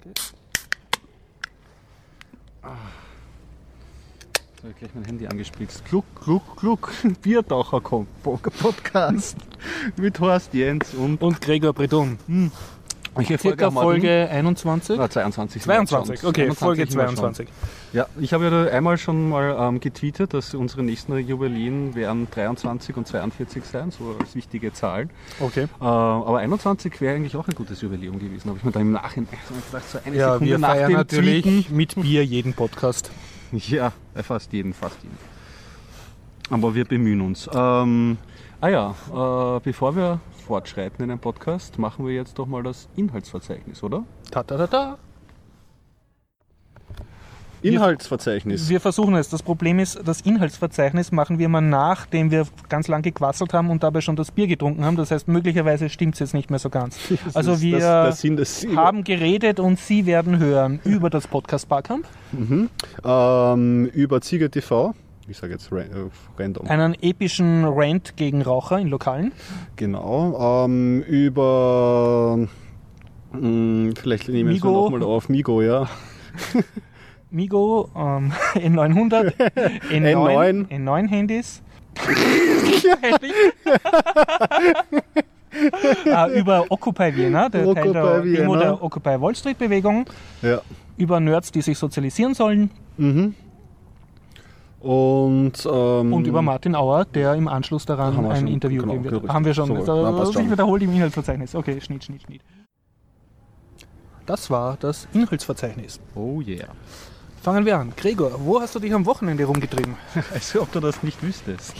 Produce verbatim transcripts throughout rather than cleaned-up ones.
Okay. So, ich gleich mein Handy angespritzt. Kluck, kluck, kluck. Biertaucher-Podcast mit Horst Jens und, und Gregor Bredon. Hm. Welche Folge Folge einundzwanzig? Ah, zweiundzwanzig. zweiundzwanzig, okay, einundzwanzig Folge zweiundzwanzig. Ja, ich habe ja da einmal schon mal ähm, getweetet, dass unsere nächsten Jubiläen werden dreiundzwanzig und zweiundvierzig sein, so als wichtige Zahlen. Okay. Äh, aber einundzwanzig wäre eigentlich auch ein gutes Jubiläum gewesen, habe ich mir da im Nachhinein gedacht, so eine ja, Sekunde wir nach feiern dem natürlich Tweeten. Mit Bier jeden Podcast. Ja, fast jeden, fast jeden. Aber wir bemühen uns. Ähm, ah ja, äh, bevor wir fortschreiten in einem Podcast, machen wir jetzt doch mal das Inhaltsverzeichnis, oder? Ta ta ta ta. Inhaltsverzeichnis. Wir versuchen es. Das Problem ist, das Inhaltsverzeichnis machen wir mal, nachdem wir ganz lang gequasselt haben und dabei schon das Bier getrunken haben. Das heißt, möglicherweise stimmt es jetzt nicht mehr so ganz. Das also wir das, das haben geredet und Sie werden hören über das Podcast Barcamp. Mhm. Ähm, über Ziege T V. Ich sage jetzt random. Einen epischen Rant gegen Raucher in Lokalen. Genau. Ähm, über mh, vielleicht nehmen wir es nochmal auf Migo, ja. Migo, ähm, N neunhundert, N neun, N neun Handys. ah, über Occupy Vienna, der Occupy Teil der Vienna. Demo der Occupy Wall Street Bewegung. Ja. Über Nerds, die sich sozialisieren sollen. Mhm. Und, ähm, und über Martin Auer, der im Anschluss daran ein schon, Interview genau, geben wird. richtig. Haben wir schon. So, also, na, ich schon. wiederhole im Inhaltsverzeichnis. Okay, Schnitt, Schnitt, Schnitt. Das war das Inhaltsverzeichnis. Oh yeah. Fangen wir an. Gregor, wo hast du dich am Wochenende rumgetrieben? Als ob du das nicht wüsstest.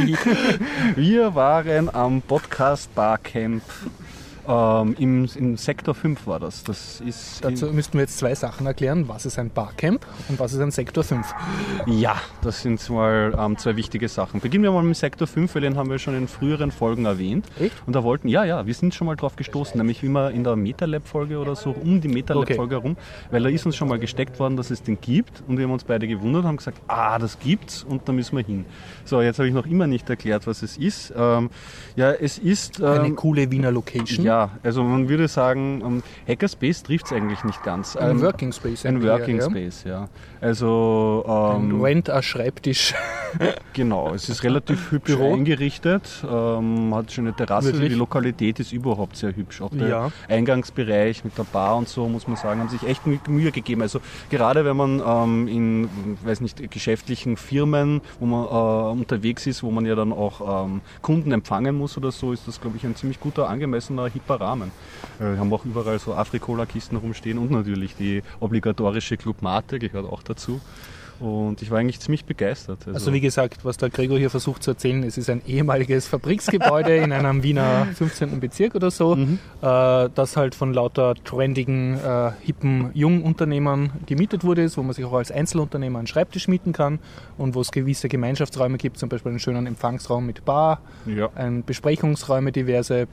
Wir waren am Podcast Barcamp. Ähm, im, Im Sektor fünf war das. das ist Dazu müssten wir jetzt zwei Sachen erklären. Was ist ein Barcamp und was ist ein Sektor fünf? Ja, das sind mal ähm, zwei wichtige Sachen. Beginnen wir mal mit Sektor fünf, weil den haben wir schon in früheren Folgen erwähnt. Echt? Und da wollten, ja, ja, wir sind schon mal drauf gestoßen, nämlich immer in der MetaLab-Folge oder so, um die MetaLab-Folge okay. herum, weil da ist uns schon mal gesteckt worden, dass es den gibt und wir haben uns beide gewundert, haben gesagt, ah, das gibt's und da müssen wir hin. So, jetzt habe ich noch immer nicht erklärt, was es ist. Ähm, ja, es ist... Ähm, Eine coole Wiener Location. Ja, also man würde sagen, um, Hackerspace trifft es eigentlich nicht ganz. Ein ähm, Working Space. Ein Working ja. Space, ja. Also ähm, ein Rent a Schreibtisch. Genau, es ist relativ hübsch Büro. eingerichtet, ähm, hat schon eine Terrasse, Wirklich? Die Lokalität ist überhaupt sehr hübsch. Auch der Ja. Eingangsbereich mit der Bar und so, muss man sagen, haben sich echt Mühe gegeben. Also gerade wenn man ähm, in, weiß nicht, geschäftlichen Firmen, wo man äh, unterwegs ist, wo man ja dann auch ähm, Kunden empfangen muss oder so, ist das, glaube ich, ein ziemlich guter, angemessener, hipper Rahmen. Wir haben auch überall so Afri-Cola-Kisten rumstehen und natürlich die obligatorische Club Mate gehört auch dazu. Und ich war eigentlich ziemlich begeistert. Also, also wie gesagt, was der Gregor hier versucht zu erzählen, es ist ein ehemaliges Fabriksgebäude in einem Wiener fünfzehnten Bezirk oder so, Mhm. äh, das halt von lauter trendigen, äh, hippen Jungunternehmern gemietet wurde, wo man sich auch als Einzelunternehmer einen Schreibtisch mieten kann und wo es gewisse Gemeinschaftsräume gibt, zum Beispiel einen schönen Empfangsraum mit Bar, Ja. ein Besprechungsräume diverse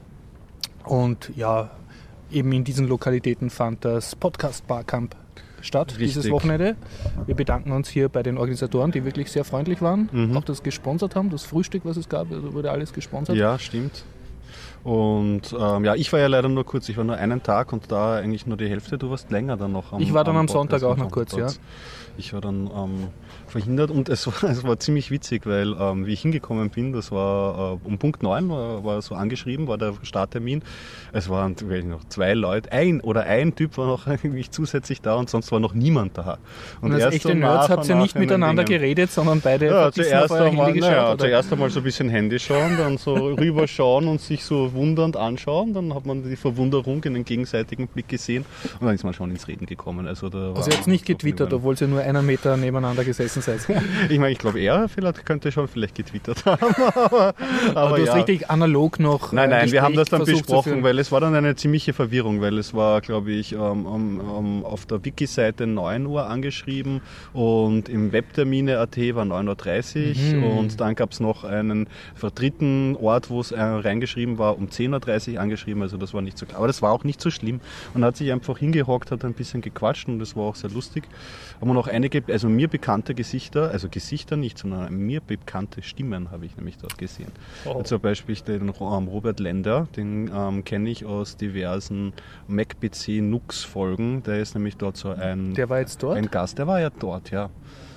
und ja, eben in diesen Lokalitäten fand das Podcast Barcamp statt, Richtig. dieses Wochenende. Wir bedanken uns hier bei den Organisatoren, die wirklich sehr freundlich waren, Mhm. auch das gesponsert haben, das Frühstück, was es gab, also wurde alles gesponsert. Ja, stimmt. Und ähm, ja, ich war ja leider nur kurz, ich war nur einen Tag und da eigentlich nur die Hälfte, du warst länger dann noch am Ich war dann am Podcast, Sonntag auch am noch kurz, ja. Ich war dann ähm, verhindert und es war, es war ziemlich witzig, weil ähm, wie ich hingekommen bin, das war äh, um Punkt neun, war, war so angeschrieben, war der Starttermin. Es waren weiß ich noch zwei Leute, ein oder ein Typ war noch eigentlich zusätzlich da und sonst war noch niemand da. Und, und als echte Nerds habt ihr nicht miteinander Dingen. geredet, sondern beide ja, zuerst, auf euer einmal, Handy geschaut, naja, oder? zuerst einmal so ein bisschen Handy schauen, dann so rüberschauen und sich so wundernd anschauen. Dann hat man die Verwunderung in den gegenseitigen Blick gesehen und dann ist man schon ins Reden gekommen. Also, da also ihr habt nicht getwittert, obwohl ihr nur einen Meter nebeneinander gesessen seid. Ich meine, ich glaube, er vielleicht könnte schon vielleicht getwittert haben. aber, aber, aber du ja. hast richtig analog noch. Nein, nein, Gespräch wir haben das dann besprochen, führen. weil es war dann eine ziemliche Verwirrung, weil es war, glaube ich, um, um, um, auf der Wiki-Seite neun Uhr angeschrieben und im Webtermine Punkt at war neun Uhr dreißig Mhm. und dann gab es noch einen dritten Ort, wo es äh, reingeschrieben war um zehn Uhr dreißig angeschrieben, also das war nicht so klar. Aber das war auch nicht so schlimm. Man hat sich einfach hingehockt, hat ein bisschen gequatscht und das war auch sehr lustig. Aber noch einige, also mir bekannte Gesichter, also Gesichter nicht, sondern mir bekannte Stimmen habe ich nämlich dort gesehen. Oh. Zum Beispiel den ähm, Robert Lender, den ähm, kenne ich aus diversen MacPC Nux-Folgen. Der ist nämlich dort so ein, der war jetzt dort? ein Gast. Der war ja dort, ja.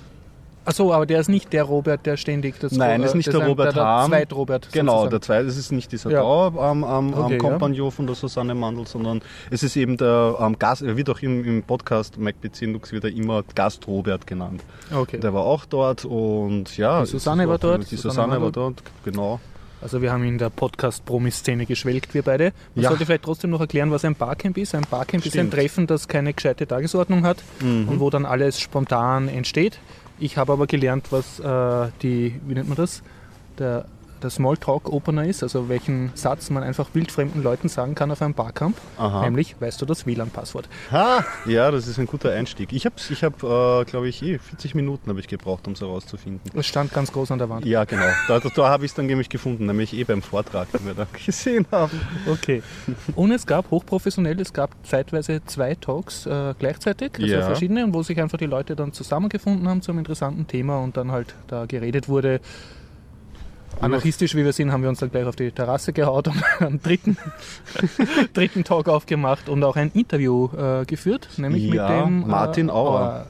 Achso, aber der ist nicht der Robert, der ständig das Nein, das ist nicht der ein, Robert der, Harm. Der Zweit-Robert. Genau, sozusagen. der Zweit, das ist nicht dieser ja. Dauer-Kompagnon okay, ja. von der Susanne Mandl, sondern es ist eben der ähm, Gast, er wird auch im, im Podcast MacPC Nux wird er immer Gast Robert genannt. Okay. Der war auch dort und ja. Die Susanne war dort. Die Susanne, Susanne war dort, genau. Also wir haben in der Podcast-Promi-Szene geschwelgt, wir beide. Man ja. sollte vielleicht trotzdem noch erklären, was ein Barcamp ist. Ein Barcamp Stimmt. ist ein Treffen, das keine gescheite Tagesordnung hat mhm. und wo dann alles spontan entsteht. Ich habe aber gelernt, was äh, die, wie nennt man das, der, der Smalltalk-Opener ist, also welchen Satz man einfach wildfremden Leuten sagen kann auf einem Barcamp. Aha. Nämlich, weißt du das W L A N-Passwort? Ha, ja, das ist ein guter Einstieg. Ich habe, ich hab, äh, glaube ich, eh vierzig Minuten habe ich gebraucht, um es herauszufinden. Es stand ganz groß an der Wand. Ja, genau. Da, da, da habe ich es dann nämlich gefunden, nämlich eh beim Vortrag, den wir da gesehen haben. Okay. Und es gab hochprofessionell, es gab zeitweise zwei Talks äh, gleichzeitig, also ja. verschiedene, wo sich einfach die Leute dann zusammengefunden haben zu einem interessanten Thema und dann halt da geredet wurde. Anarchistisch wie wir sind, haben wir uns dann gleich auf die Terrasse gehaut und einen dritten, dritten Talk aufgemacht und auch ein Interview äh, geführt, nämlich ja, mit dem Martin äh, Auer. Auer.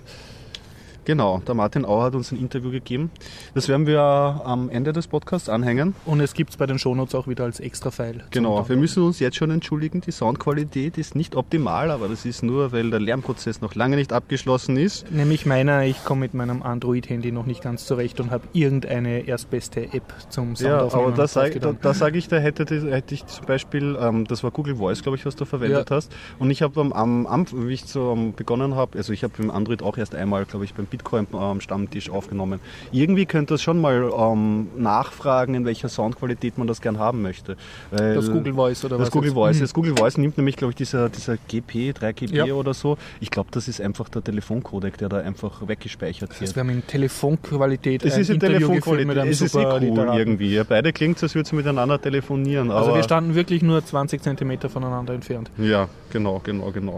Genau, der Martin Auer hat uns ein Interview gegeben. Das werden wir am Ende des Podcasts anhängen. Und es gibt es bei den Shownotes auch wieder als Extra-File. Genau, wir müssen uns jetzt schon entschuldigen, die Soundqualität ist nicht optimal, aber das ist nur, weil der Lernprozess noch lange nicht abgeschlossen ist. Nämlich meiner, ich komme mit meinem Android-Handy noch nicht ganz zurecht und habe irgendeine erstbeste App zum Soundaufnehmen. Ja, aber da sage da, da sag ich, da hätte, hätte ich zum Beispiel, ähm, das war Google Voice, glaube ich, was du verwendet ja. hast. Und ich habe am, am, am, wie ich so um, begonnen habe, also ich habe im Android auch erst einmal, glaube ich, beim Bitcoin am Stammtisch aufgenommen. Irgendwie könnte das schon mal ähm, nachfragen, in welcher Soundqualität man das gern haben möchte. Weil das Google Voice oder das was? Google jetzt? Voice. Mhm. Das Google Voice nimmt nämlich, glaube ich, dieser, dieser G P, drei G B ja. oder so. Ich glaube, das ist einfach der Telefoncodec, der da einfach weggespeichert wird. Das wir haben in Telefonqualität es ein ist in Interview Telefonqualität. mit einem es ist eh cool Literaten. irgendwie. Ja, beide klingt, als würden sie miteinander telefonieren. Also aber wir standen wirklich nur zwanzig Zentimeter voneinander entfernt. Ja, genau, genau, genau.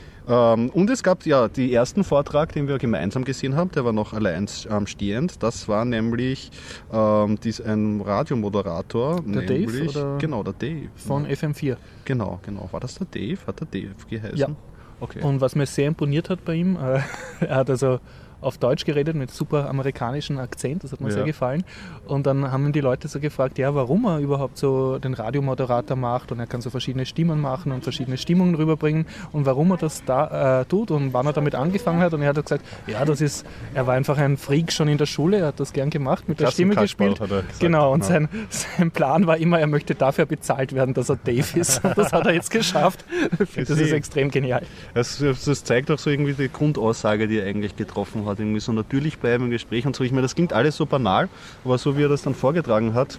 Ähm, und es gab ja den ersten Vortrag, den wir gemeinsam gesehen haben, der war noch allein ähm, stehend. Das war nämlich ähm, dies, ein Radiomoderator. Der nämlich, Dave? Oder genau, der Dave. Von F M vier. Genau, genau. War das der Dave? Hat der Dave geheißen? Ja. Okay. Und was mir sehr imponiert hat bei ihm, äh, er hat also auf Deutsch geredet mit super amerikanischen Akzent, das hat mir ja. sehr gefallen. Und dann haben ihn die Leute so gefragt, ja, warum er überhaupt so den Radiomoderator macht und er kann so verschiedene Stimmen machen und verschiedene Stimmungen rüberbringen und warum er das da äh, tut und wann er damit angefangen hat. Und er hat gesagt, ja, das ist, er war einfach ein Freak schon in der Schule, er hat das gern gemacht, mit der Stimme gespielt. Hat er gesagt, genau, und ja. sein, sein Plan war immer, er möchte dafür bezahlt werden, dass er Dave ist. Und das hat er jetzt geschafft. Das ist extrem genial. Das, das zeigt auch so irgendwie die Grundaussage, die er eigentlich getroffen hat. Irgendwie so natürlich bleiben im Gespräch und so. Ich meine, das klingt alles so banal, aber so wie er das dann vorgetragen hat,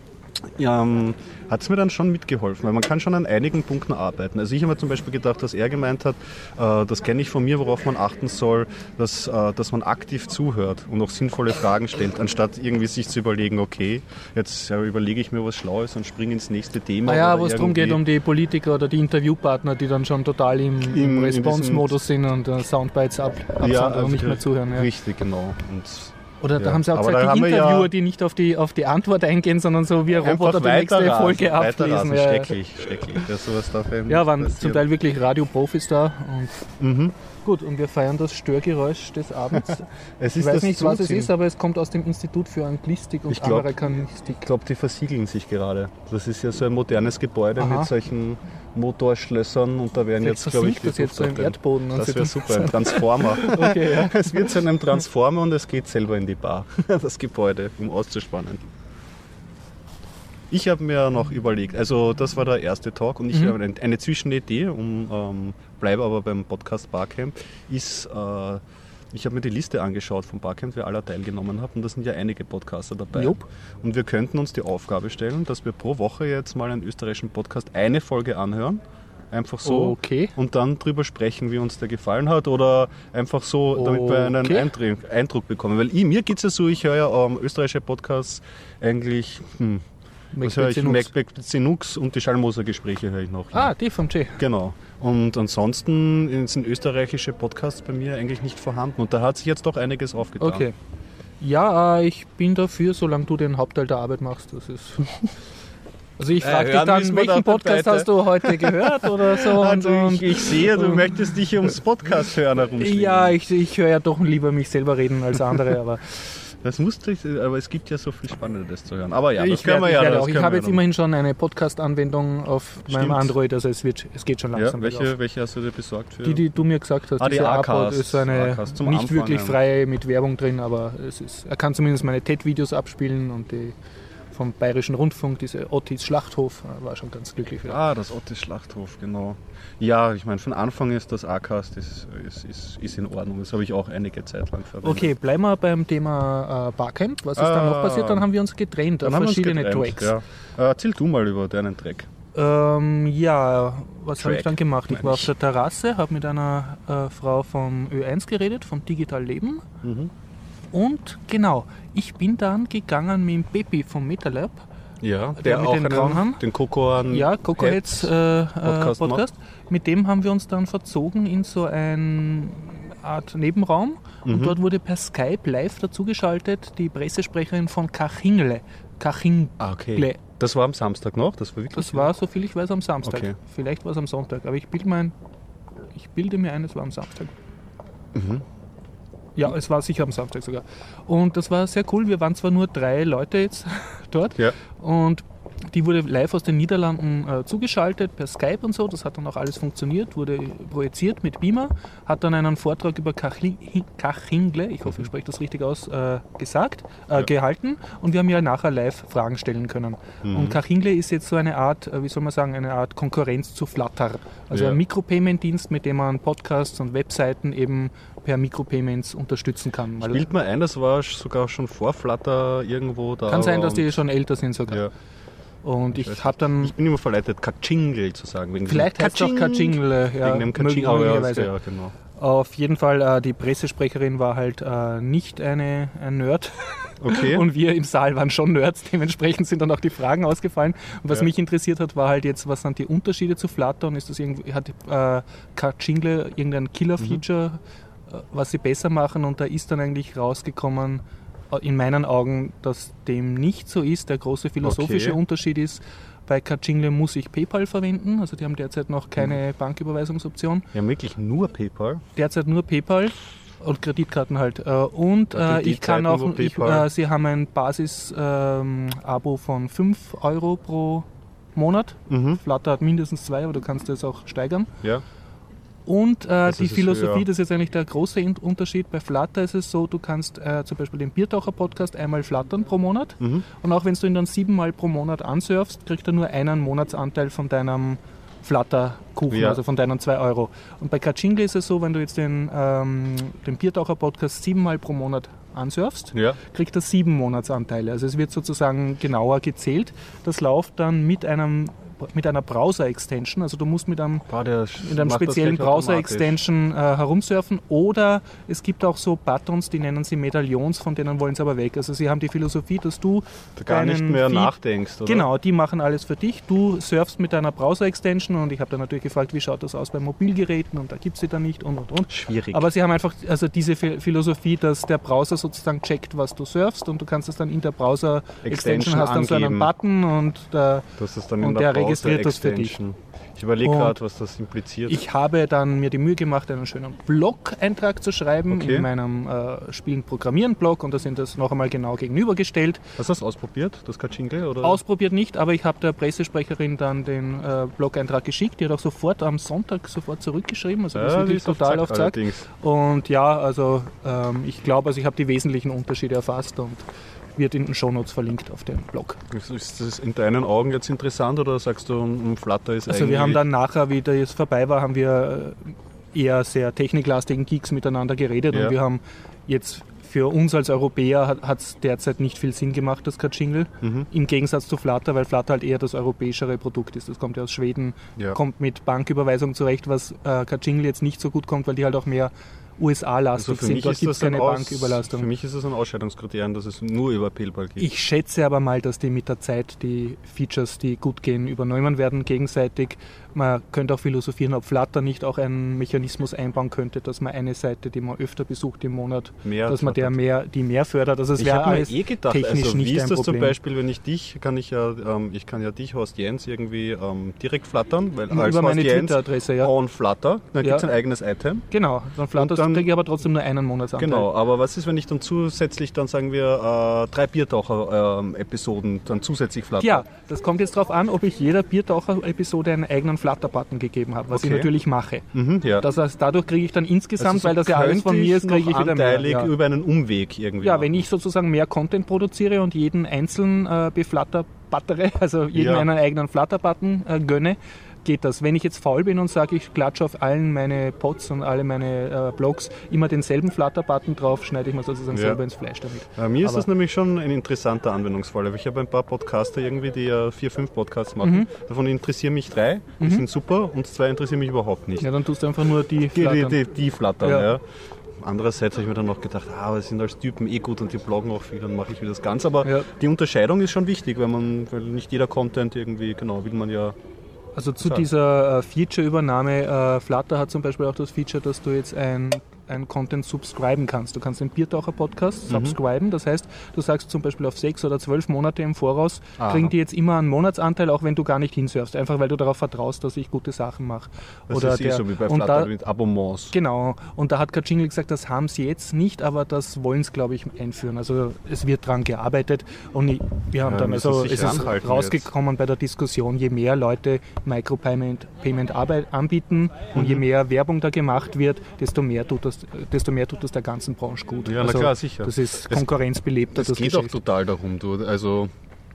ähm, hat es mir dann schon mitgeholfen, weil man kann schon an einigen Punkten arbeiten. Also ich habe mir zum Beispiel gedacht, dass er gemeint hat, äh, das kenne ich von mir, worauf man achten soll, dass, äh, dass man aktiv zuhört und auch sinnvolle Fragen stellt, anstatt irgendwie sich zu überlegen, okay, jetzt ja, überlege ich mir was Schlaues und springe ins nächste Thema. Naja, wo es darum geht, um die Politiker oder die Interviewpartner, die dann schon total im, im, im Response-Modus sind und uh, Soundbites ab, absondern ja, also und nicht mehr zuhören. Ja. Richtig, genau. Und Oder da ja. haben sie auch Aber gesagt, die Interviewer, ja die nicht auf die, auf die Antwort eingehen, sondern so wie ein Roboter die nächste Folge ablesen. Ja. Schrecklich, schrecklich. Ja, sowas darf ja, waren passieren. Zum Teil wirklich Radioprofis da. Und mhm. Gut, und wir feiern das Störgeräusch des Abends. es ist ich weiß das nicht, was Zuziehen. es ist, aber es kommt aus dem Institut für Anglistik und ich glaub, Amerikanistik. Ich glaube, die versiegeln sich gerade. Das ist ja so ein modernes Gebäude Aha. mit solchen Motorschlössern und da werden Vielleicht jetzt, glaube ich, das jetzt so im Erdboden. Das wäre super, ein Transformer. Okay, ja. Es wird zu einem Transformer und es geht selber in die Bar, das Gebäude, um auszuspannen. Ich habe mir noch überlegt, also das war der erste Talk und ich mhm. habe eine, eine Zwischenidee, um, ähm, bleibe aber beim Podcast Barcamp, ist, äh, ich habe mir die Liste angeschaut vom Barcamp, wer aller teilgenommen hat und da sind ja einige Podcaster dabei. Jupp. Und wir könnten uns die Aufgabe stellen, dass wir pro Woche jetzt mal einen österreichischen Podcast eine Folge anhören. Einfach so. Okay. Und dann drüber sprechen, wie uns der gefallen hat oder einfach so, damit wir einen okay. Eindruck, Eindruck bekommen. Weil ich, mir geht es ja so, ich höre ja ähm, österreichische Podcasts eigentlich hm, Was höre ich? Macbeth Zenux und die Schallmoser-Gespräche höre ich noch. Ah, die vom Jay. Genau. Und ansonsten sind österreichische Podcasts bei mir eigentlich nicht vorhanden. Und da hat sich jetzt doch einiges aufgetan. Okay. Ja, ich bin dafür, solange du den Hauptteil der Arbeit machst. Das ist... Also ich frage ja, dich dann, welchen Podcast hast du heute gehört oder so? Also und, ich, ich sehe, du und, möchtest dich ums Podcast hören herumschwingen. Ja, ich, ich höre ja doch lieber mich selber reden als andere, aber... Das musste ich, aber es gibt ja so viel Spannendes zu hören. Aber ja, das ich können wir werde, ja. Ich, das ich habe jetzt immerhin schon eine Podcast-Anwendung auf Stimmt. meinem Android, also es, wird, es geht schon langsam. Ja, welche, welche hast du dir besorgt? Für? Die, die du mir gesagt hast. Ah, die A-Pod ist so eine nicht Anfang, wirklich ja. frei mit Werbung drin, aber es ist, er kann zumindest meine T E D-Videos abspielen und die vom Bayerischen Rundfunk, diese Ottis Schlachthof, war schon ganz glücklich wieder. Ah, das Ottis Schlachthof, genau. Ja, ich meine, von Anfang ist das A-Cast ist, ist, ist, ist in Ordnung. Das habe ich auch einige Zeit lang verwendet. Okay, bleiben wir beim Thema äh, Barcamp. Was ist ah, dann noch passiert? Dann haben wir uns getrennt auf verschiedene getrennt, Tracks. Ja. Äh, erzähl du mal über deinen Track. Ähm, ja, was habe ich dann gemacht? Ich war ich. auf der Terrasse, habe mit einer äh, Frau vom Ö eins geredet, vom Digital Leben. Mhm. Und genau, ich bin dann gegangen mit dem Baby vom MetaLab. Ja, der, der mit auch den Grauen den Cocoa Ja, Cocoaheads äh, Podcast. Podcast. Mit dem haben wir uns dann verzogen in so eine Art Nebenraum. Mhm. Und dort wurde per Skype live dazugeschaltet die Pressesprecherin von Kachingle. Kachingle. Ah, okay. Das war am Samstag noch? Das war, wirklich das war soviel ich weiß, am Samstag. Okay. Vielleicht war es am Sonntag. Aber ich bilde, mein, ich bilde mir ein, es war am Samstag. Mhm. Ja, es war sicher am Samstag sogar. Und das war sehr cool. Wir waren zwar nur drei Leute jetzt dort. Ja. Und die wurde live aus den Niederlanden äh, zugeschaltet per Skype und so. Das hat dann auch alles funktioniert, wurde projiziert mit Beamer, hat dann einen Vortrag über Kachingle, ich hoffe, ich spreche das richtig aus, äh, gesagt, äh, ja. gehalten. Und wir haben ja nachher live Fragen stellen können. Mhm. Und Kachingle ist jetzt so eine Art, äh, wie soll man sagen, eine Art Konkurrenz zu Flutter. Also ja. ein Mikropayment-Dienst, mit dem man Podcasts und Webseiten eben per Mikropayments unterstützen kann. Spielt mal ein, das war sogar schon vor Flutter irgendwo da. Kann sein, dass die schon älter sind sogar. Ja. Und ich, ich habe dann... Ich bin immer verleitet, Kachingle zu sagen. Wegen vielleicht heißt es auch Kachingle. Ja, wegen dem Kachingle, möglicherweise. Ja, genau. Auf jeden Fall, äh, die Pressesprecherin war halt äh, nicht eine, ein Nerd. Okay. Und wir im Saal waren schon Nerds. Dementsprechend sind dann auch die Fragen ausgefallen. Und was ja. mich interessiert hat, war halt jetzt, was sind die Unterschiede zu Flutter? Und ist das irgendwie, hat äh, Kachingle irgendein Killer-Feature, mhm. was sie besser machen? Und da ist dann eigentlich rausgekommen, in meinen Augen, dass dem nicht so ist. Der große philosophische okay. Unterschied ist, bei Kachingle muss ich PayPal verwenden. Also die haben derzeit noch keine mhm. Banküberweisungsoption. Ja, wirklich nur PayPal? Derzeit nur PayPal und Kreditkarten halt. Und äh, ich kann auch, ich, äh, sie haben ein Basis-Abo ähm, von fünf Euro pro Monat. Mhm. Flutter hat mindestens zwei, aber du kannst das auch steigern. Ja. Und äh, die Philosophie, höher. Das ist jetzt eigentlich der große Unterschied. Bei Flutter ist es so, du kannst äh, zum Beispiel den Biertaucher-Podcast einmal flattern pro Monat. Mhm. Und auch wenn du ihn dann siebenmal pro Monat ansurfst, kriegt er nur einen Monatsanteil von deinem Flutter-Kuchen, ja. also von deinen zwei Euro. Und bei Kachingle ist es so, wenn du jetzt den, ähm, den Biertaucher-Podcast siebenmal pro Monat ansurfst, ja. kriegt er sieben Monatsanteile. Also es wird sozusagen genauer gezählt. Das läuft dann mit einem mit einer Browser-Extension, also du musst mit einem, Boah, der mit einem speziellen Browser-Extension äh, herumsurfen, oder es gibt auch so Buttons, die nennen sie Medaillons, von denen wollen sie aber weg. Also sie haben die Philosophie, dass du da gar nicht mehr Feed, nachdenkst, oder? Genau, die machen alles für dich. Du surfst mit deiner Browser-Extension und ich habe dann natürlich gefragt, wie schaut das aus bei Mobilgeräten, und da gibt es sie dann nicht und und und. Schwierig. Aber sie haben einfach also diese Philosophie, dass der Browser sozusagen checkt, was du surfst, und du kannst es dann in der Browser-Extension, hast dann so einen Button und, der, das ist dann in und der der registriert das für dich. Ich überlege gerade, was das impliziert. Ich habe dann mir die Mühe gemacht, einen schönen Blog-Eintrag zu schreiben okay. in meinem äh, Spielen-Programmieren-Blog, und da sind das noch einmal genau gegenübergestellt. Hast du das ausprobiert, das Kachingle? Oder? Ausprobiert nicht, aber ich habe der Pressesprecherin dann den äh, Blog-Eintrag geschickt. Die hat auch sofort am Sonntag sofort zurückgeschrieben, also das ja, ist wirklich total auf Zack. Und ja, also ähm, ich glaube, also ich habe die wesentlichen Unterschiede erfasst und wird in den Shownotes verlinkt auf dem Blog. Ist das in deinen Augen jetzt interessant, oder sagst du, ein Flutter ist also eigentlich... Also wir haben dann nachher, wie das vorbei war, haben wir eher sehr techniklastigen Geeks miteinander geredet, ja. und wir haben jetzt für uns als Europäer hat es derzeit nicht viel Sinn gemacht, das Kachingle, mhm. im Gegensatz zu Flutter, weil Flutter halt eher das europäischere Produkt ist. Das kommt ja aus Schweden, ja. kommt mit Banküberweisung zurecht, was äh, Kachingle jetzt nicht so gut kommt, weil die halt auch mehr U S A-lastig Also für sind. mich Dort ist gibt das es keine ein Aus- Banküberlastung. Für mich ist es ein Ausscheidungskriterium, dass es nur über PayPal geht. Ich schätze aber mal, dass die mit der Zeit die Features, die gut gehen, übernommen werden gegenseitig. Man könnte auch philosophieren, ob Flutter nicht auch einen Mechanismus einbauen könnte, dass man eine Seite, die man öfter besucht im Monat, Mehr dass man der mehr, die mehr fördert. Also es ich wäre habe mir alles eh gedacht, technisch also wie nicht ist ein das Problem. zum Beispiel, wenn ich dich, kann ich ja, ähm, ich kann ja dich, Horst Jens, irgendwie ähm, direkt flattern, weil Über als meine Horst Jens Twitter-Adresse, ja. on Flutter, dann Ja. gibt es ein eigenes Item. Genau, dann Flutter dann- kriege ich aber trotzdem nur einen Monatsanteil. Genau, aber was ist, wenn ich dann zusätzlich, dann sagen wir, äh, drei Biertaucher-Episoden dann zusätzlich flatter? Ja, das kommt jetzt darauf an, ob ich jeder Biertaucher-Episode einen eigenen Flutter-Button gegeben habe, was Okay. ich natürlich mache. Mhm, ja. Das heißt, dadurch kriege ich dann insgesamt, Also so weil das ja alles von könnte mir ist, kriege ich noch wieder mehr. anteilig Ja. über einen Umweg irgendwie. Ja, machen. wenn ich sozusagen mehr Content produziere und jeden einzeln äh, beflatterbuttere, also jedem Ja. einen eigenen Flutter-Button äh, gönne, geht das. Wenn ich jetzt faul bin und sage, ich klatsche auf allen meine Pods und alle meine äh, Blogs immer denselben Flutter-Button drauf, schneide ich mir sozusagen Ja. selber ins Fleisch damit. Äh, mir ist Aber- das nämlich schon ein interessanter Anwendungsfall. Ich habe ein paar Podcaster irgendwie, die ja vier, fünf Podcasts machen. Mhm. Davon interessieren mich drei, die sind super, und zwei interessieren mich überhaupt nicht. Ja, dann tust du einfach nur die Die, die, flattern. die, die flattern, Ja. ja. Andererseits habe ich mir dann noch gedacht, ah, wir sind als Typen eh gut und die bloggen auch viel, dann mache ich wieder das Ganze. Aber Ja. die Unterscheidung ist schon wichtig, weil man, weil nicht jeder Content irgendwie, genau, will man ja. Also zu So. dieser äh, Feature-Übernahme, äh, Flutter hat zum Beispiel auch das Feature, dass du jetzt ein, ein Content subscriben kannst. Du kannst den Biertaucher-Podcast Mhm. subscriben, das heißt, du sagst zum Beispiel auf sechs oder zwölf Monate im Voraus, Aha. kriegen die jetzt immer einen Monatsanteil, auch wenn du gar nicht hinsurfst, einfach weil du darauf vertraust, dass ich gute Sachen mache. Das Oder ist eh der- so wie bei und Flutter da, mit Abonnements. Genau, und da hat Kajingel gesagt, das haben sie jetzt nicht, aber das wollen sie, glaube ich, einführen. Also es wird dran gearbeitet und ich, wir haben Ja, dann, müssen also sich es ist ranhalten rausgekommen bei der Diskussion, je mehr Leute Micropayment Payment Arbeit anbieten und Mhm. je mehr Werbung da gemacht wird, desto mehr tut das, desto mehr tut das der ganzen Branche gut. Ja, na also, klar, sicher. Das ist Es- konkurrenzbelebter, Es das geht auch Geschäft. total darum, du. Also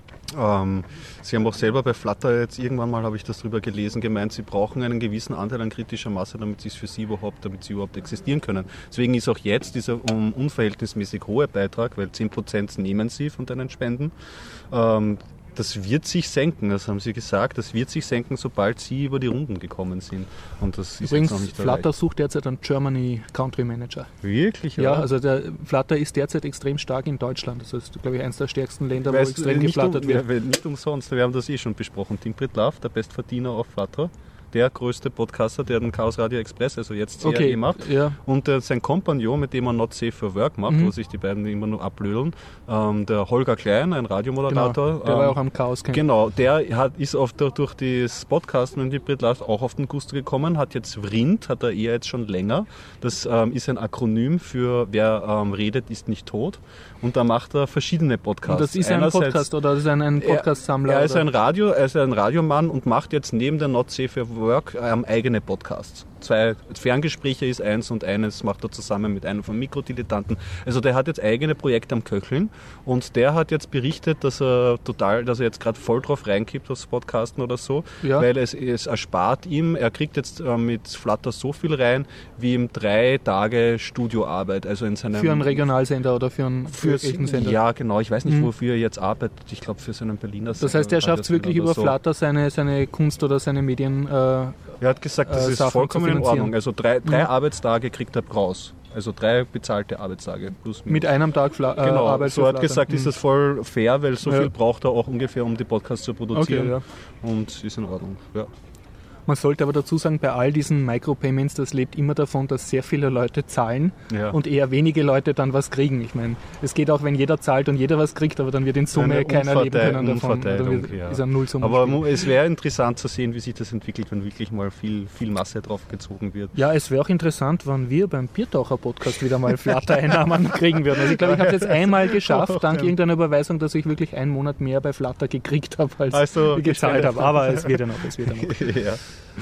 ähm, Sie haben auch selber bei Flutter jetzt irgendwann mal, habe ich das drüber gelesen, gemeint, Sie brauchen einen gewissen Anteil an kritischer Masse, damit Sie es für Sie überhaupt, damit Sie überhaupt existieren können. Deswegen ist auch jetzt dieser um, unverhältnismäßig hohe Beitrag, weil zehn Prozent nehmen Sie von deinen Spenden. Ähm, das wird sich senken, das haben Sie gesagt, das wird sich senken, sobald Sie über die Runden gekommen sind. Und das ist Übrigens, jetzt noch nicht Flutter erreicht. sucht derzeit einen Germany Country Manager. Wirklich, Ja, also der Flutter ist derzeit extrem stark in Deutschland. Das ist, glaube ich, eines der stärksten Länder, wo Weißt, extrem nicht, geflattert um, wird. ja, nicht umsonst, wir haben das eh schon besprochen. Tim Pritlove, der Bestverdiener auf Flutter, der größte Podcaster, der den Chaos Radio Express, also jetzt C R E Okay, macht. ja. Und äh, sein Kompagnon, mit dem er Not Safe for Work macht, Mhm. wo sich die beiden immer nur ablödeln, ähm, der Holger Klein, ein Radiomoderator. Genau, der war ähm, auch am Chaos Camp. Genau, der hat, ist auf der, durch das Podcast mit dem Pritlove auch auf den Gusto gekommen, hat jetzt Vrind, hat er eher jetzt schon länger. Das ähm, ist ein Akronym für wer ähm, redet, ist nicht tot. Und da macht er verschiedene Podcasts. Und das ist ein Einerseits- Podcast oder das ist ein, ein Podcast-Sammler? er ist oder? ein Radio, er ist ein Radiomann und macht jetzt neben der Not Safe for Work ähm, eigene Podcasts. Zwei Ferngespräche ist eins und eines macht er zusammen mit einem von Mikrodilettanten. Also der hat jetzt eigene Projekte am Köcheln und der hat jetzt berichtet, dass er total, dass er jetzt gerade voll drauf reinkippt aufs Podcasten oder so, Ja. weil es, es erspart ihm, er kriegt jetzt äh, mit Flutter so viel rein, wie ihm drei Tage Studioarbeit, also in seinem Für einen Regionalsender oder für einen für wirklichen Sender? Ja, genau. Ich weiß nicht, Mhm. wofür er jetzt arbeitet. Ich glaube, für seinen Berliner Das heißt, er schafft es wirklich über Flutter, seine, seine Kunst oder seine Medien. Äh, Er hat gesagt, das äh, ist Sachen vollkommen zu in finanzieren. Ordnung. Also drei, drei Mhm. Arbeitstage kriegt er raus. Also drei bezahlte Arbeitstage. Plus, minus. mit einem Tag Fla äh, Genau, Arbeit so für hat Flutter. gesagt, ist Mhm. das voll fair, weil so Ja. viel braucht er auch ungefähr, um die Podcasts zu produzieren. Okay, ja. Und ist in Ordnung. Ja. Man sollte aber dazu sagen, bei all diesen Micropayments, das lebt immer davon, dass sehr viele Leute zahlen Ja. und eher wenige Leute dann was kriegen. Ich meine, es geht auch, wenn jeder zahlt und jeder was kriegt, aber dann wird in Summe Eine keiner leben Umverte- können davon. Umverteilung, Oder wird, ja. ist ein Nullsummen. Aber mu- es wäre interessant zu sehen, wie sich das entwickelt, wenn wirklich mal viel, viel Masse drauf gezogen wird. Ja, es wäre auch interessant, wann wir beim Biertaucher-Podcast wieder mal Flutter-Einnahmen kriegen würden. Also ich glaube, ich habe es jetzt einmal geschafft, dank irgendeiner Überweisung, dass ich wirklich einen Monat mehr bei Flutter gekriegt habe, als Also, ich gezahlt habe. Aber es wird ja noch, es wird ja noch. ja.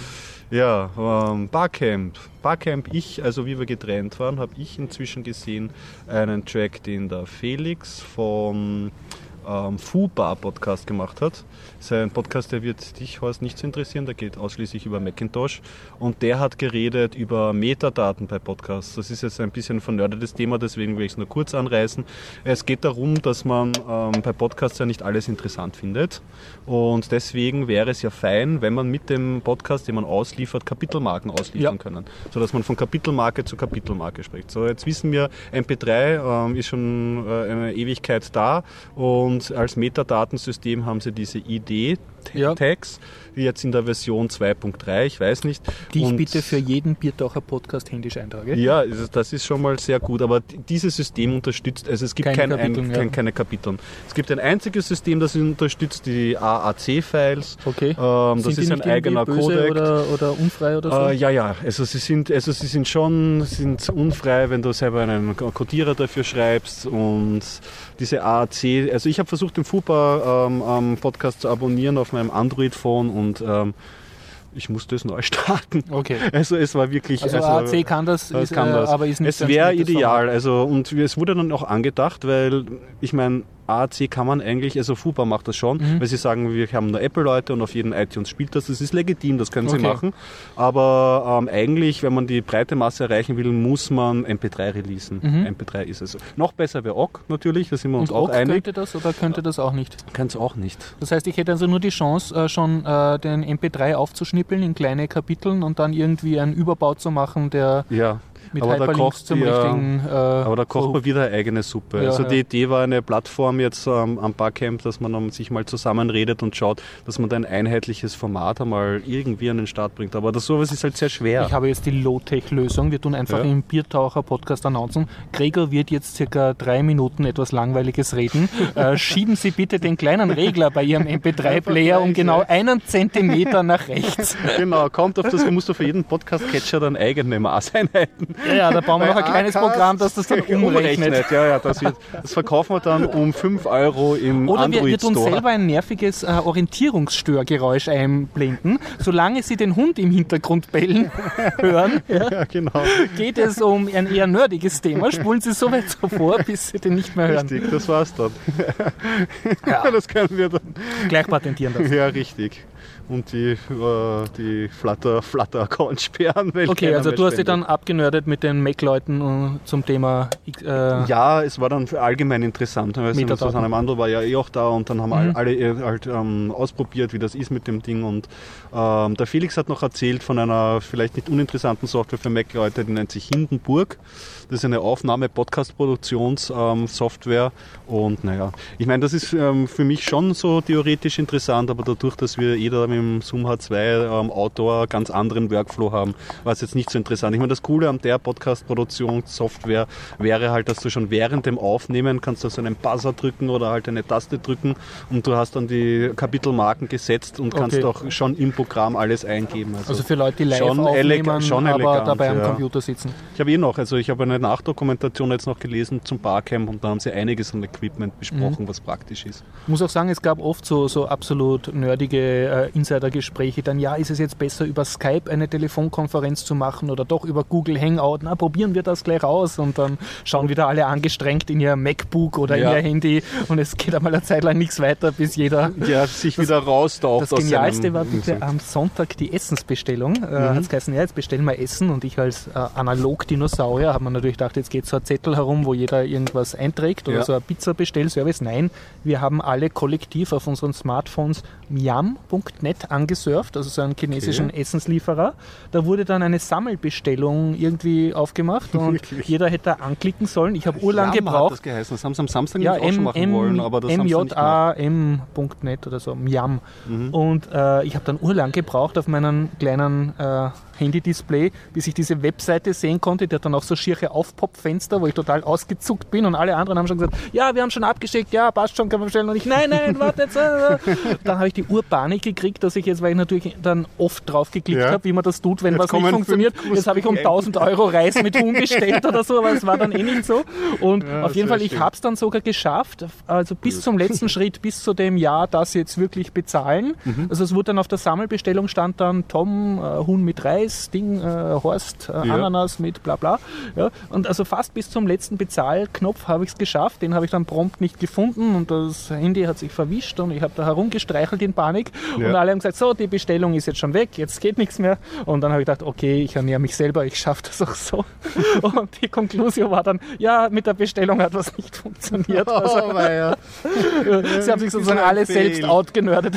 Ja, ähm, Barcamp. Barcamp, ich, also wie wir getrennt waren, habe ich inzwischen gesehen einen Track, den der Felix von ähm, Foo-Bar-Podcast gemacht hat. Das ist ein Podcast, der wird dich, Horst, nicht so interessieren, der geht ausschließlich über Macintosh. Und der hat geredet über Metadaten bei Podcasts. Das ist jetzt ein bisschen ein vernördetes Thema, deswegen will ich es nur kurz anreißen. Es geht darum, dass man ähm, bei Podcasts ja nicht alles interessant findet. Und deswegen wäre es ja fein, wenn man mit dem Podcast, den man ausliefert, Kapitelmarken ausliefern ja. können. Sodass man von Kapitelmarke zu Kapitelmarke spricht. So, jetzt wissen wir, M P drei ähm, ist schon äh, eine Ewigkeit da und als Metadatensystem haben sie diese I D-Tags, ja. jetzt in der Version zwei Punkt drei, ich weiß nicht. Die ich und bitte für jeden Biertaucher-Podcast händisch eintrage. Ja, das ist schon mal sehr gut, aber dieses System unterstützt, also es gibt keine, kein Kapiteln, ein, kein, ja. keine Kapiteln. Es gibt ein einziges System, das unterstützt die A A C-Files. Okay. Ähm, das ist ein eigener Codec. Oder, oder unfrei oder so? Äh, ja, ja, also sie sind, also sie sind schon sind unfrei, wenn du selber einen Codierer dafür schreibst und diese A A C, also ich habe versucht, den Fupa ähm, Podcast zu abonnieren auf meinem Android-Phone und ähm, ich musste es neu starten. Okay. Also es war wirklich... Also, also A A C kann das, ist, kann das. Äh, aber ist nicht... Es wäre ideal. Also, und es wurde dann auch angedacht, weil ich meine, A A C kann man eigentlich, also Fupa macht das schon, mhm. weil sie sagen, wir haben nur Apple-Leute und auf jeden iTunes spielt das. Das ist legitim, das können sie okay. machen. Aber ähm, eigentlich, wenn man die breite Masse erreichen will, muss man M P drei releasen. Mhm. M P drei ist es. Noch besser wäre O G natürlich, da sind wir uns und auch O G einig. Könnte das oder könnte das auch nicht? Kann es auch nicht. Das heißt, ich hätte also nur die Chance, äh, schon äh, den M P drei aufzuschnippeln in kleine Kapiteln und dann irgendwie einen Überbau zu machen, der... Ja. Mit aber da kocht, zum ja, richtigen, äh, aber da kocht so man wieder eine eigene Suppe. Ja, also ja. die Idee war eine Plattform jetzt ähm, am Barcamp, dass man um, sich mal zusammenredet und schaut, dass man da ein einheitliches Format einmal irgendwie an den Start bringt. Aber das sowas ist halt sehr schwer. Ich habe jetzt die Low-Tech-Lösung. Wir tun einfach ja. im Biertaucher-Podcast announcen. Gregor wird jetzt circa drei Minuten etwas Langweiliges reden. äh, schieben Sie bitte den kleinen Regler bei Ihrem M P drei Player um genau einen Zentimeter nach rechts. Genau, kommt auf das, du musst für jeden Podcast-Catcher dann eigene Maßeinheiten. Ja, ja, da brauchen wir noch ein kleines Programm, das das dann umrechnet. umrechnet. Ja, ja, das, wird, das verkaufen wir dann um fünf Euro im Oder Android wir, wir tun Store. selber ein nerviges äh, Orientierungsstörgeräusch einblenden. Solange Sie den Hund im Hintergrund bellen hören, ja, ja, genau. geht es um ein eher nerdiges Thema. Spulen Sie so weit so vor, bis Sie den nicht mehr hören. Richtig, das war's dann. Ja. Das können wir dann gleich patentieren lassen. Ja, richtig. Und die, äh, die Flutter, Flutter-Account sperren. Weil okay, also du hast dich dann abgenördet mit den Mac-Leuten uh, zum Thema... Äh, ja, es war dann für allgemein interessant. Susanne Mandl war ja eh auch da und dann haben mhm. alle halt ähm, ausprobiert, wie das ist mit dem Ding. Und ähm, der Felix hat noch erzählt von einer vielleicht nicht uninteressanten Software für Mac-Leute, die nennt sich Hindenburg. Das ist eine Aufnahme-Podcast-Produktions-Software. Und naja, ich meine, das ist ähm, für mich schon so theoretisch interessant, aber dadurch, dass wir jeder mit dem Zoom H zwei ähm, Outdoor ganz anderen Workflow haben, war es jetzt nicht so interessant. Ich meine, das Coole an der Podcast-Produktionssoftware wäre halt, dass du schon während dem Aufnehmen kannst du so einen Buzzer drücken oder halt eine Taste drücken und du hast dann die Kapitelmarken gesetzt und kannst okay. auch schon im Programm alles eingeben. Also, also für Leute, die live schon aufnehmen, schon aber elegant, dabei am ja. Computer sitzen. Ich habe eh noch, also ich habe eine Nachdokumentation jetzt noch gelesen zum Barcamp und da haben sie einiges an Equipment besprochen, mhm. was praktisch ist. Ich muss auch sagen, es gab oft so, so absolut nerdige äh, Insider-Gespräche. Dann, ja, ist es jetzt besser über Skype eine Telefonkonferenz zu machen oder doch über Google Hangout? Na, probieren wir das gleich aus und dann schauen wieder alle angestrengt in ihr MacBook oder ja. in ihr Handy und es geht einmal eine Zeit lang nichts weiter, bis jeder ja, sich das, wieder raustaucht. Das Genialste war bitte am Sonntag die Essensbestellung. Mhm. Äh, hat es geheißen, ja, jetzt bestellen wir Essen und ich als äh, Analog-Dinosaurier habe mir natürlich gedacht, jetzt geht so ein Zettel herum, wo jeder irgendwas einträgt oder ja. so ein Pizza-Bestellservice. Nein, wir haben alle kollektiv auf unseren Smartphones miam punkt net angesurft, also so einen chinesischen okay. Essenslieferer. Da wurde dann eine Sammelbestellung irgendwie aufgemacht und jeder hätte anklicken sollen. Ich habe urlang gebraucht. Das geheißen. Das haben sie am Samstag ja, auch schon machen M- wollen, aber das M J A M punkt net oder so, miam. Mhm. Und äh, ich habe dann urlang gebraucht auf meinen kleinen äh, Handy-Display, bis ich diese Webseite sehen konnte. Die hat dann auch so schiere Aufpop-Fenster, wo ich total ausgezuckt bin und alle anderen haben schon gesagt, ja, wir haben schon abgeschickt, ja, passt schon, kann man bestellen. Und ich, nein, nein, warte jetzt. Dann habe ich die Urpanik gekriegt, dass ich jetzt, weil ich natürlich dann oft drauf geklickt ja. habe, wie man das tut, wenn jetzt was nicht funktioniert. Jetzt habe ich um tausend Euro Reis mit Huhn bestellt oder so, aber es war dann eh nicht so. Und ja, auf jeden Fall, ich habe es dann sogar geschafft, also bis zum letzten Schritt, bis zu dem Jahr, das jetzt wirklich bezahlen. Mhm. Also es wurde dann auf der Sammelbestellung stand dann Tom, äh, Huhn mit Reis, Scheiß-Ding, äh, Horst, äh, Ja. Ananas mit bla bla. Ja, und also fast bis zum letzten Bezahlknopf habe ich es geschafft. Den habe ich dann prompt nicht gefunden und das Handy hat sich verwischt und ich habe da herumgestreichelt in Panik. Ja. Und alle haben gesagt, so, die Bestellung ist jetzt schon weg, jetzt geht nichts mehr. Und dann habe ich gedacht, okay, ich ernähre mich selber, ich schaffe das auch so. Und die Konklusion war dann, ja, mit der Bestellung hat was nicht funktioniert. Also, Oh, weia. sie haben sich sozusagen alle Fail. selbst outgenördet.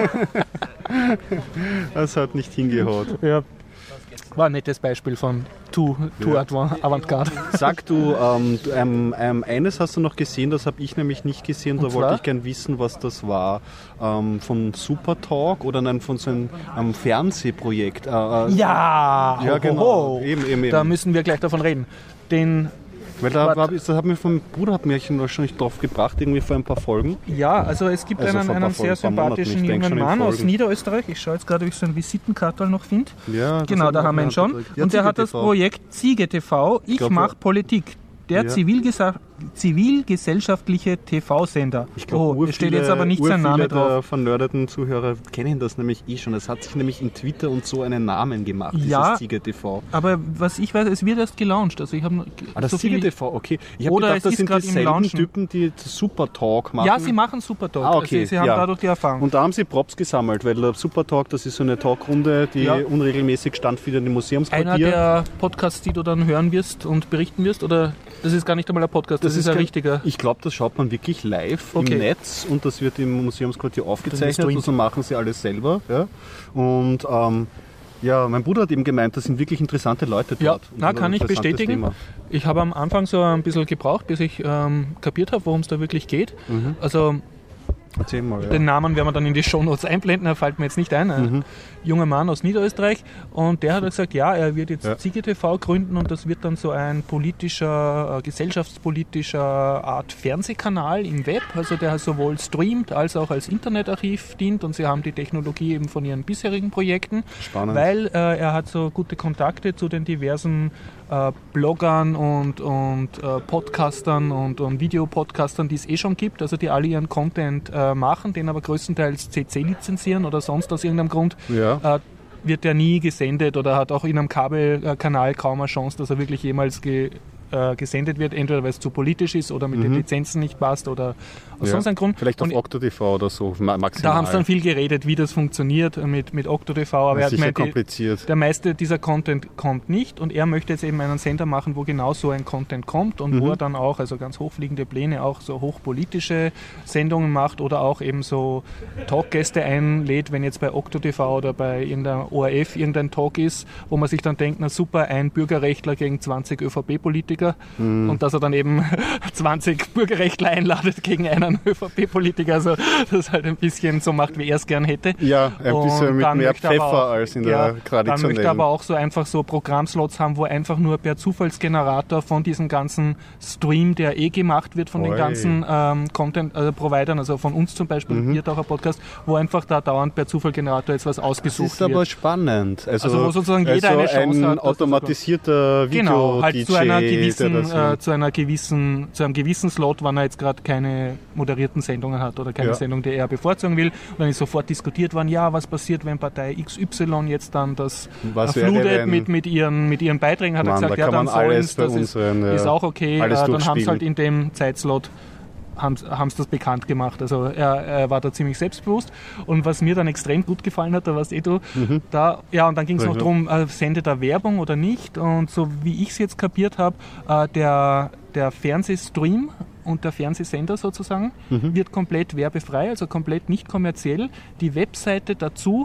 Das hat nicht hingehaut. Ja. War ein nettes Beispiel von Too, too Ja. Avantgarde. Sag du, ähm, du, ähm, ähm, eines hast du noch gesehen, das habe ich nämlich nicht gesehen, da Und wollte zwar? ich gern wissen, was das war. Ähm, von Supertalk oder nein, von so einem ähm, Fernsehprojekt. Äh, äh, Ja, Ja, ho, genau. ho. Eben, eben, eben. Da müssen wir gleich davon reden. Den, Weil da, Warte. war, das hat mir vom Bruder hat mir wahrscheinlich drauf gebracht, irgendwie vor ein paar Folgen. ja, also es gibt Also einen, vor ein einen paar sehr Folgen, ein paar Monaten, sympathischen ich denk jungen schon in Mann aus Folgen. Niederösterreich. Ich schaue jetzt gerade, ob ich so einen Visitenkartel noch finde. Ja, das Genau, hat da mir haben wir ihn auch schon. gedrückt. Ja, Und der hat Ziege das T V. Projekt Ziege T V, Ich glaub, mach ja. Politik. Der Ja. Zivilgesa zivilgesellschaftliche T V-Sender. Ich glaube, Oh, hier steht jetzt aber nicht sein Name der drauf. vernördeten Zuhörer kennen das nämlich eh schon. Es hat sich nämlich in Twitter und so einen Namen gemacht, Ja. dieses Ziege T V. Aber was ich weiß, es wird erst gelauncht. Also ich habe Ah, das so Ziege viel- T V, okay. Ich habe Oder gedacht, es das ist sind gerade im dieselben Launchen. Typen, die Super Talk machen. Ja, sie machen Super Talk. Ah, okay, Sie, sie haben ja. dadurch die Erfahrung. Und da haben sie Props gesammelt, weil der Super Talk, das ist so eine Talkrunde, die Ja. unregelmäßig stattfindet im Einer Museumsquartier. der Podcasts, die du dann hören wirst und berichten wirst? Oder das ist gar nicht einmal ein Podcast, das, ist ein kein- richtiger. Ich glaube, das schaut man wirklich live Okay. im Netz und das wird im Museumsquartier aufgezeichnet. gestreamt. Also machen sie alles selber. Ja. Und ähm, ja, mein Bruder hat eben gemeint, das sind wirklich interessante Leute Ja, dort. Und na, ein kann ich interessantes bestätigen. Thema. Ich habe am Anfang so ein bisschen gebraucht, bis ich ähm, kapiert habe, worum es da wirklich geht. Mhm. Also Erzähl mal. Ja. den Namen werden wir dann in die Shownotes einblenden, er fällt mir jetzt nicht ein. Ein Mhm. junger Mann aus Niederösterreich und der hat gesagt, ja, er wird jetzt Ja. Ziege T V gründen und das wird dann so ein politischer, äh, gesellschaftspolitischer Art Fernsehkanal im Web, also der sowohl streamt als auch als Internetarchiv dient und sie haben die Technologie eben von ihren bisherigen Projekten, Spannend. weil äh, er hat so gute Kontakte zu den diversen äh, Bloggern und, und äh, Podcastern und, und Videopodcastern, die es eh schon gibt, also die alle ihren Content äh, machen, den aber größtenteils C C lizenzieren oder sonst aus irgendeinem Grund, Ja. äh, wird der nie gesendet oder hat auch in einem Kabelkanal kaum eine Chance, dass er wirklich jemals ge, äh, gesendet wird, entweder weil es zu politisch ist oder mit den Lizenzen nicht passt oder aus Ja. sonst einem Grund. Vielleicht auf Und Okto T V oder so ma- maximal. da haben sie dann viel geredet, wie das funktioniert mit, mit Okto T V, aber er Das hat ist sicher gemeint, die- kompliziert. der meiste dieser Content kommt nicht und er möchte jetzt eben einen Sender machen, wo genau so ein Content kommt und Mhm. wo er dann auch, also ganz hochfliegende Pläne, auch so hochpolitische Sendungen macht oder auch eben so Talkgäste einlädt, wenn jetzt bei Okto T V oder bei irgendeiner O R F irgendein Talk ist, wo man sich dann denkt, na super, ein Bürgerrechtler gegen zwanzig ÖVP-Politiker Mhm. und dass er dann eben zwanzig Bürgerrechtler einladet gegen einen ÖVP-Politiker, also das halt ein bisschen so macht, wie er es gern hätte. Ja, ein Und bisschen mit dann mehr möchte er aber Pfeffer auch- als in ja, der Dann möchte er traditionellen. aber auch so einfach so Programmslots haben, wo einfach nur per Zufallsgenerator von diesem ganzen Stream, der eh gemacht wird von den Oi. ganzen ähm, Content-Providern, also von uns zum Beispiel, Mhm. wird auch ein Podcast, wo einfach da dauernd per Zufallgenerator jetzt was Das ausgesucht ist aber wird. spannend. Also, Also wo sozusagen jeder also eine Chance ein hat, dass das automatisierter Video-D J, Genau, halt zu einer der gewissen, das äh, zu einer gewissen, zu einem gewissen Slot, wann er jetzt gerade keine moderierten Sendungen hat oder keine Ja. Sendung, die er bevorzugen will. Und dann ist sofort diskutiert worden, ja, was passiert, wenn Partei X Y jetzt dann das Was äh, wäre, flutet wenn- mit, mit, ihren, mit ihren Beiträgen, hat Mann, er gesagt, da ja, kann dann man sollen alles es, bei das ist, unseren, ja, ist auch okay. alles Äh, dann haben sie durchspielen. halt in dem Zeitslot haben sie das bekannt gemacht. Also er, er war da ziemlich selbstbewusst. Und was mir dann extrem gut gefallen hat, da warst eh du, Mhm. da, ja, und dann ging es noch Mhm. darum, äh, sendet er Werbung oder nicht. Und so wie ich es jetzt kapiert habe, äh, der, der Fernsehstream und der Fernsehsender sozusagen Mhm. wird komplett werbefrei, also komplett nicht kommerziell. Die Webseite dazu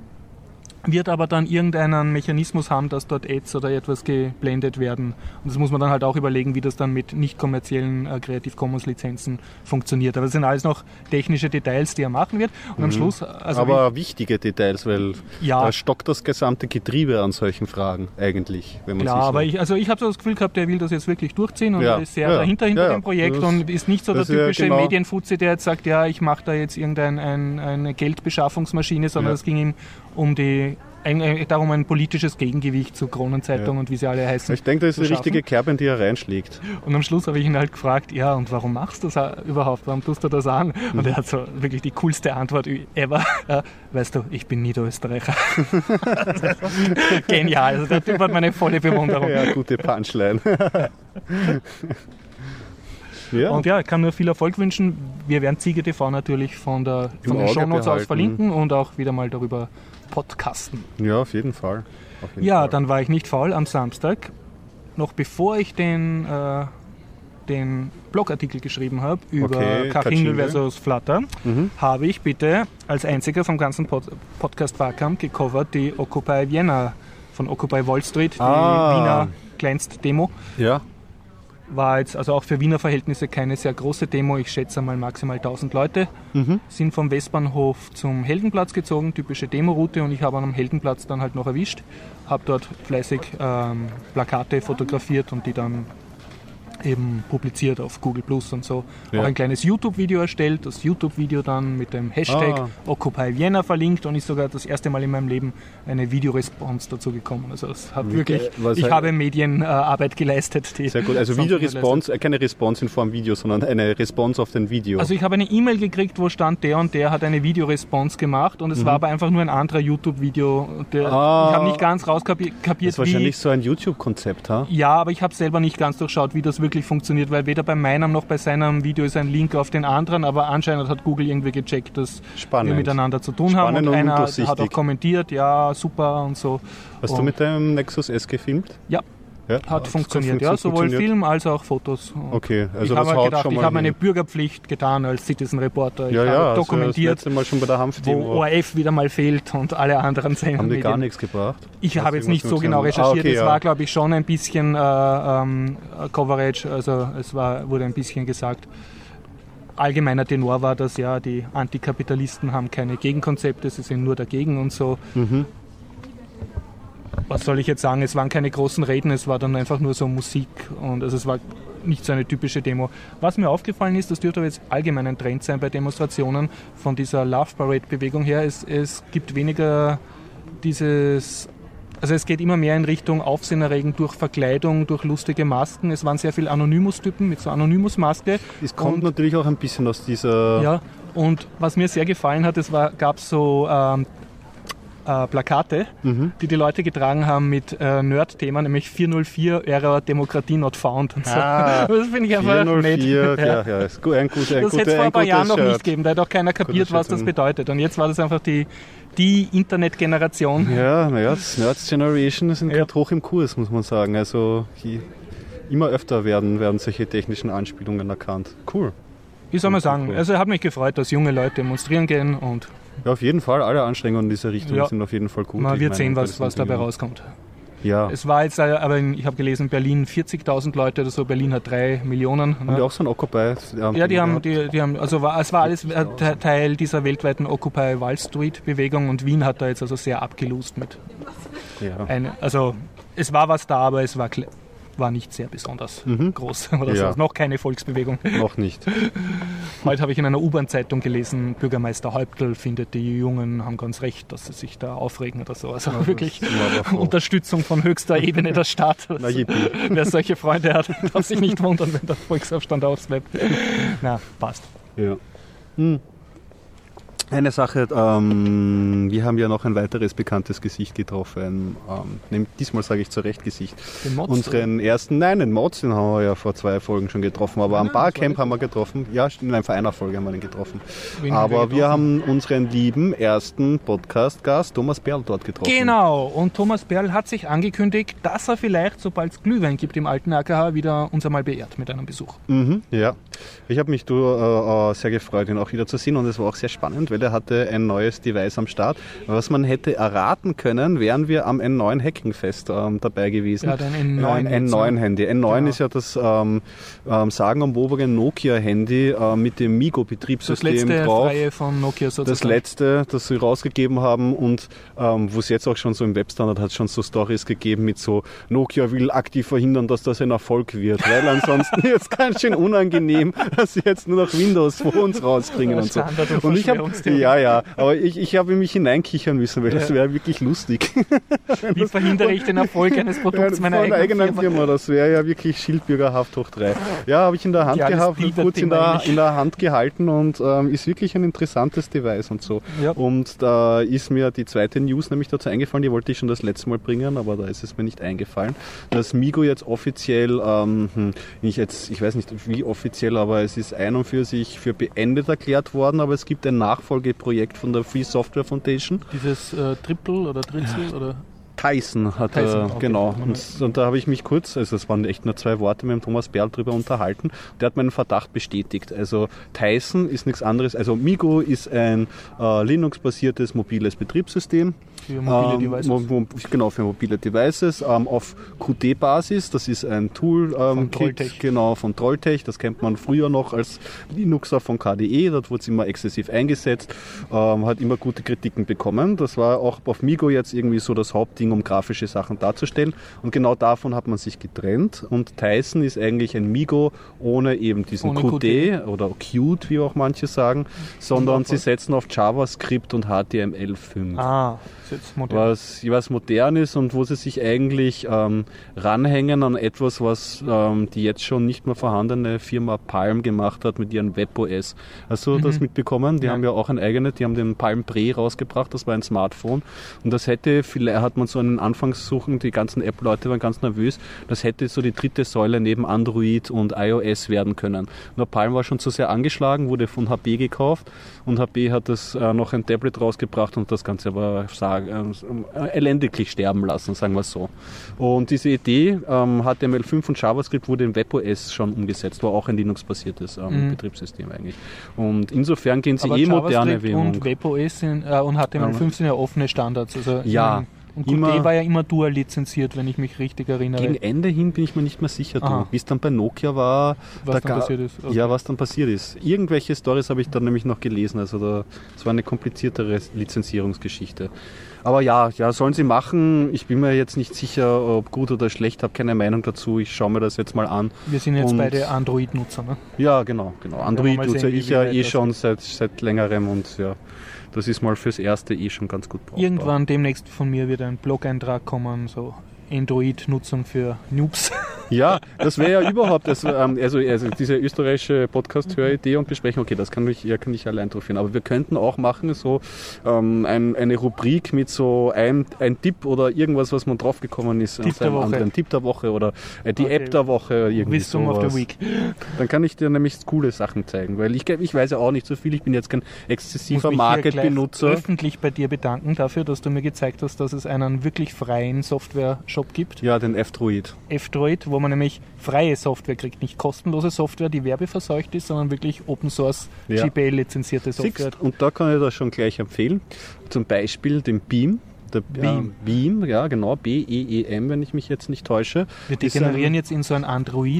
wird aber dann irgendeinen Mechanismus haben, dass dort Ads oder etwas geblendet werden. Und das muss man dann halt auch überlegen, wie das dann mit nicht kommerziellen äh, Creative Commons Lizenzen funktioniert. Aber das sind alles noch technische Details, die er machen wird. Und am Schluss, also aber wichtige Details, weil Ja. da stockt das gesamte Getriebe an solchen Fragen eigentlich, wenn man klar, sich aber so- ich, also ich habe so das Gefühl gehabt, der will das jetzt wirklich durchziehen und Ja, er ist sehr ja, dahinter hinter ja, ja. dem Projekt Das- und ist nicht so der das ist ja typische genau- Medienfuzzi, der jetzt sagt, ja, ich mache da jetzt irgendeine ein, eine Geldbeschaffungsmaschine, sondern Ja. es ging ihm um die ein, ein, darum ein politisches Gegengewicht zu Kronenzeitung Ja. und wie sie alle heißen. Ich denke, das ist zu die schaffen. richtige Kerbe, in die er reinschlägt. Und am Schluss habe ich ihn halt gefragt, ja, und warum machst du das überhaupt? Warum tust du das an? Und er hat so wirklich die coolste Antwort ever. Ja, weißt du, ich bin Niederösterreicher. Genial, also der Typ hat meine volle Bewunderung. Ja, gute Punchline. Ja. Und ja, ich kann nur viel Erfolg wünschen. Wir werden Ziege T V natürlich von, der, Im von den Auge Shownotes aus behalten. verlinken und auch wieder mal darüber podcasten. Ja, auf jeden Fall. Auf jeden Ja, Fall. dann war ich nicht faul am Samstag. Noch bevor ich den, äh, den Blogartikel geschrieben habe über Okay, Kachingel Kachingel. versus Flutter, Mhm. habe ich bitte als einziger vom ganzen Pod Podcast Wahlkampf gecovert die Occupy Vienna von Occupy Wall Street, die Ah. Wiener Kleinst-Demo. Ja. War jetzt also auch für Wiener Verhältnisse keine sehr große Demo. Ich schätze mal maximal tausend Leute. Mhm. Sind vom Westbahnhof zum Heldenplatz gezogen, typische Demoroute, und ich habe am Heldenplatz dann halt noch erwischt. Habe dort fleißig ähm, Plakate fotografiert und die dann eben publiziert auf Google Plus und so. Ja. Auch ein kleines YouTube-Video erstellt, das YouTube-Video dann mit dem Hashtag Ah. Occupy Vienna verlinkt, und ist sogar das erste Mal in meinem Leben eine Videoresponse dazu gekommen. Also es hat Wie- wirklich, was ich heißt- habe Medienarbeit geleistet. Die Sehr gut. Also sonst niemand Videoresponse, äh, keine Response in Form Video, sondern eine Response auf den Video. Also ich habe eine E-Mail gekriegt, wo stand, der und der hat eine Videoresponse gemacht, und es war aber einfach nur ein anderer YouTube-Video. Der- Ah. Ich habe nicht ganz rauskapiert, das ist wie... wahrscheinlich so ein YouTube-Konzept, ha? Ja, aber ich habe selber nicht ganz durchschaut, wie das wirklich funktioniert, weil weder bei meinem noch bei seinem Video ist ein Link auf den anderen, aber anscheinend hat Google irgendwie gecheckt, dass Spannend. wir miteinander zu tun haben, Spannend und und einer undurchsichtig. hat auch kommentiert, ja, super und so. Hast und du mit deinem Nexus S gefilmt? Ja, Ja, hat funktioniert, ja, sowohl funktioniert. Film als auch Fotos. Und Okay, also ich habe das halt haut gedacht, schon ich mal habe meine hin. Bürgerpflicht getan als Citizen Reporter. Ich Ja, habe ja, also das dokumentiert, letzte Mal schon bei der wo Hanf-Demo. O R F wieder mal fehlt und alle anderen Sender. Haben die gar nichts gebracht? Ich Hast habe du jetzt nicht so irgendwas genau gesehen? Ah, recherchiert. okay, Es ja. war, glaube ich, schon ein bisschen äh, ähm, Coverage. Also es war, wurde ein bisschen gesagt. Allgemeiner Tenor war das, ja, die Antikapitalisten haben keine Gegenkonzepte, sie sind nur dagegen und so. Mhm. Was soll ich jetzt sagen? Es waren keine großen Reden, es war dann einfach nur so Musik, und also es war nicht so eine typische Demo. Was mir aufgefallen ist, das dürfte aber jetzt allgemein ein Trend sein bei Demonstrationen von dieser Love Parade-Bewegung her, es, es gibt weniger dieses, also es geht immer mehr in Richtung Aufsehenerregend durch Verkleidung, durch lustige Masken. Es waren sehr viele Anonymous-Typen mit so Anonymous-Maske. Es kommt Und- natürlich auch ein bisschen aus dieser... Ja, und was mir sehr gefallen hat, es war, gab so ähm, äh, Plakate, Mhm. die die Leute getragen haben mit äh, Nerd-Themen, nämlich vierhundertvier Error Demokratie not found und so. Ah, das finde ich einfach nett. vierhundertvier, ja, ja, ist gut, ein, gut, ein, Das hätte guter, es vor ein ein paar gutes Jahren noch Shirt. nicht gegeben, da hat auch keiner kapiert, was das Shirt. bedeutet. Und jetzt war das einfach die, die Internetgeneration. Ja, naja, das Nerds Generation sind Ja. gerade hoch im Kurs, muss man sagen. Also die, immer öfter werden, werden solche technischen Anspielungen erkannt. Cool. Wie soll man sagen? Cool. Also hat mich gefreut, dass junge Leute demonstrieren gehen, und Ja, auf jeden Fall, alle Anstrengungen in dieser Richtung Ja. sind auf jeden Fall gut. man Ich wird meine, sehen, was, das was dabei Interview. rauskommt. Ja, Es war jetzt, äh, aber in, ich habe gelesen, Berlin vierzigtausend Leute oder so, Berlin hat drei Millionen. haben ne? die auch so ein Occupy? Ja, die haben, die, die haben, also war, es war alles äh, Te- Teil dieser weltweiten Occupy Wall Street Bewegung, und Wien hat da jetzt also sehr abgelost mit. Ja. Eine, also es war was da, aber es war, kle- war nicht sehr besonders Mhm. groß oder Ja. so. Noch keine Volksbewegung. Noch nicht. Heute habe ich in einer U-Bahn-Zeitung gelesen, Bürgermeister Häuptl findet, die Jungen haben ganz recht, dass sie sich da aufregen oder so. Also wirklich sind wir aber froh. Unterstützung von höchster Ebene der Stadt. Na, yippie. Wer solche Freunde hat, darf sich nicht wundern, wenn der Volksaufstand ausbleibt. Na, passt. Ja. Hm. Eine Sache, ähm, wir haben ja noch ein weiteres bekanntes Gesicht getroffen. Ähm, nehm- diesmal sage ich zu Recht Gesicht. Den Mods, Unseren ersten, nein, den Mods, den haben wir ja vor zwei Folgen schon getroffen, aber Ah, am das war Barcamp nicht haben wir getroffen. Ja, in vor einer Folge haben wir den getroffen. Wen haben aber wir wir getroffen? haben unseren lieben ersten Podcast-Gast Thomas Berl dort getroffen. Genau, und Thomas Berl hat sich angekündigt, dass er vielleicht, sobald es Glühwein gibt im alten A K H, wieder uns einmal beehrt mit einem Besuch. Mhm, ja, ich habe mich du, äh, äh, sehr gefreut, ihn auch wieder zu sehen, und es war auch sehr spannend, weil er hatte ein neues Device am Start. Was man hätte erraten können, wären wir am N neun Hackingfest ähm, dabei gewesen. Er hat ein N neun Ein N jetzt, neun ne? Handy. N neun Genau. ist ja das ähm, ähm, sagenumwobene Nokia-Handy äh, mit dem Das Migo-Betriebssystem letzte drauf. Freie von Nokia sozusagen. Das letzte, das sie rausgegeben haben, und ähm, wo es jetzt auch schon so im Webstandard hat, schon so Stories gegeben mit so, Nokia will aktiv verhindern, dass das ein Erfolg wird, weil ansonsten wird es ganz schön unangenehm, dass sie jetzt nur noch Windows vor uns rausbringen und so. Standard und Und ich habe Verschwörungstheorien. Ja, ja, aber ich, ich habe mich hineinkichern müssen, weil ja. das wäre wirklich lustig. Wie verhindere ich den Erfolg eines Produkts ja, meiner eigenen, eigenen Firma? Firma? Das wäre ja wirklich Schildbürgerhaft hoch drei. Ja, habe ich in der Hand gehabt, kurz in der, in der Hand gehalten und ähm, ist wirklich ein interessantes Device und so. Ja. Und da ist mir die zweite News nämlich dazu eingefallen, die wollte ich schon das letzte Mal bringen, aber da ist es mir nicht eingefallen, dass Migo jetzt offiziell, ähm, ich, jetzt, ich weiß nicht wie offiziell, aber es ist ein und für sich für beendet erklärt worden, aber es gibt ein Nachfolgeprojekt von der Free Software Foundation. Dieses äh, Triple oder Dritzel oder? Tyson hat er, okay. genau. Und, und da habe ich mich kurz, also es waren echt nur zwei Worte, mit dem Thomas Berl drüber unterhalten. Der hat meinen Verdacht bestätigt. Also Tyson ist nichts anderes, also Migo ist ein äh, Linux-basiertes mobiles Betriebssystem. Für mobile ähm, Devices. Mo- mo- genau, für mobile Devices. Ähm, auf Qt D-Basis, das ist ein Tool ähm, von Trolltech. Genau, von Trolltech. Das kennt man früher noch als Linuxer von K D E. Dort wurde es immer exzessiv eingesetzt. Ähm, hat immer gute Kritiken bekommen. Das war auch auf Migo jetzt irgendwie so das Hauptding, um grafische Sachen darzustellen. Und genau davon hat man sich getrennt. Und Tyson ist eigentlich ein Migo ohne eben diesen ohne Qt, Qt oder Qt, wie auch manche sagen, sondern sie setzen auf JavaScript und H T M L fünf. Ah, was, was modern ist und wo sie sich eigentlich ähm, ranhängen an etwas, was ähm, die jetzt schon nicht mehr vorhandene Firma Palm gemacht hat mit ihren WebOS. Hast du mhm. das mitbekommen? Die ja. haben ja auch ein eigenes, die haben den Palm Pre rausgebracht, das war ein Smartphone und das hätte, vielleicht hat man so einen Anfangssuchen, die ganzen Apple-Leute waren ganz nervös, das hätte so die dritte Säule neben Android und iOS werden können. Nur Palm war schon zu sehr angeschlagen, wurde von H P gekauft und H P hat das äh, noch ein Tablet rausgebracht und das Ganze aber sagen, äh, elendiglich sterben lassen, sagen wir es so. Und diese Idee, ähm, H T M L fünf und JavaScript wurde in WebOS schon umgesetzt, war auch ein Linux-basiertes ähm, mhm. Betriebssystem eigentlich. Und insofern gehen sie aber eh moderne Währung. Und WebOS sind, äh, und H T M L fünf sind ja offene Standards. Also ja. Und Qt immer, war ja immer dual lizenziert, wenn ich mich richtig erinnere. Gegen Ende hin bin ich mir nicht mehr sicher, wie es dann bei Nokia war. Was da dann ga- passiert ist. Okay. Ja, was dann passiert ist. Irgendwelche Stories habe ich dann nämlich noch gelesen. Also da, das war eine kompliziertere Lizenzierungsgeschichte. Aber ja, ja, sollen sie machen. Ich bin mir jetzt nicht sicher, ob gut oder schlecht, habe keine Meinung dazu. Ich schaue mir das jetzt mal an. Wir sind jetzt und beide Android-Nutzer, ne? Ja, genau, genau. Android-Nutzer ich ja eh schon seit, seit längerem und ja. Das ist mal fürs Erste eh schon ganz gut brauchbar. Irgendwann demnächst von mir wird ein Blog-Eintrag kommen, so Android-Nutzung für Noobs. Ja, das wäre ja überhaupt, das, ähm, also, also diese österreichische Podcast-Höridee und Besprechung, okay, das kann ich, ja, kann ich allein durchführen, aber wir könnten auch machen, so ähm, ein, eine Rubrik mit so ein, ein Tipp oder irgendwas, was man draufgekommen ist. Tipp der Woche. Anderen Tipp der Woche oder äh, die okay. App der Woche. Irgendwie Wisdom of the Week. Dann kann ich dir nämlich coole Sachen zeigen, weil ich, ich weiß ja auch nicht so viel, ich bin jetzt kein exzessiver Market-Benutzer. Ich muss mich öffentlich bei dir bedanken dafür, dass du mir gezeigt hast, dass es einen wirklich freien Software-Shop gibt. Ja, den F-Droid. F-Droid, wo man nämlich freie Software kriegt, nicht kostenlose Software, die werbeverseucht ist, sondern wirklich Open Source ja. G P L lizenzierte Software. Siehst, und da kann ich das schon gleich empfehlen. Zum Beispiel den Beam. Der Beam, ja. Beam, ja genau, B E E M, wenn ich mich jetzt nicht täusche. Wir degenerieren jetzt in so ein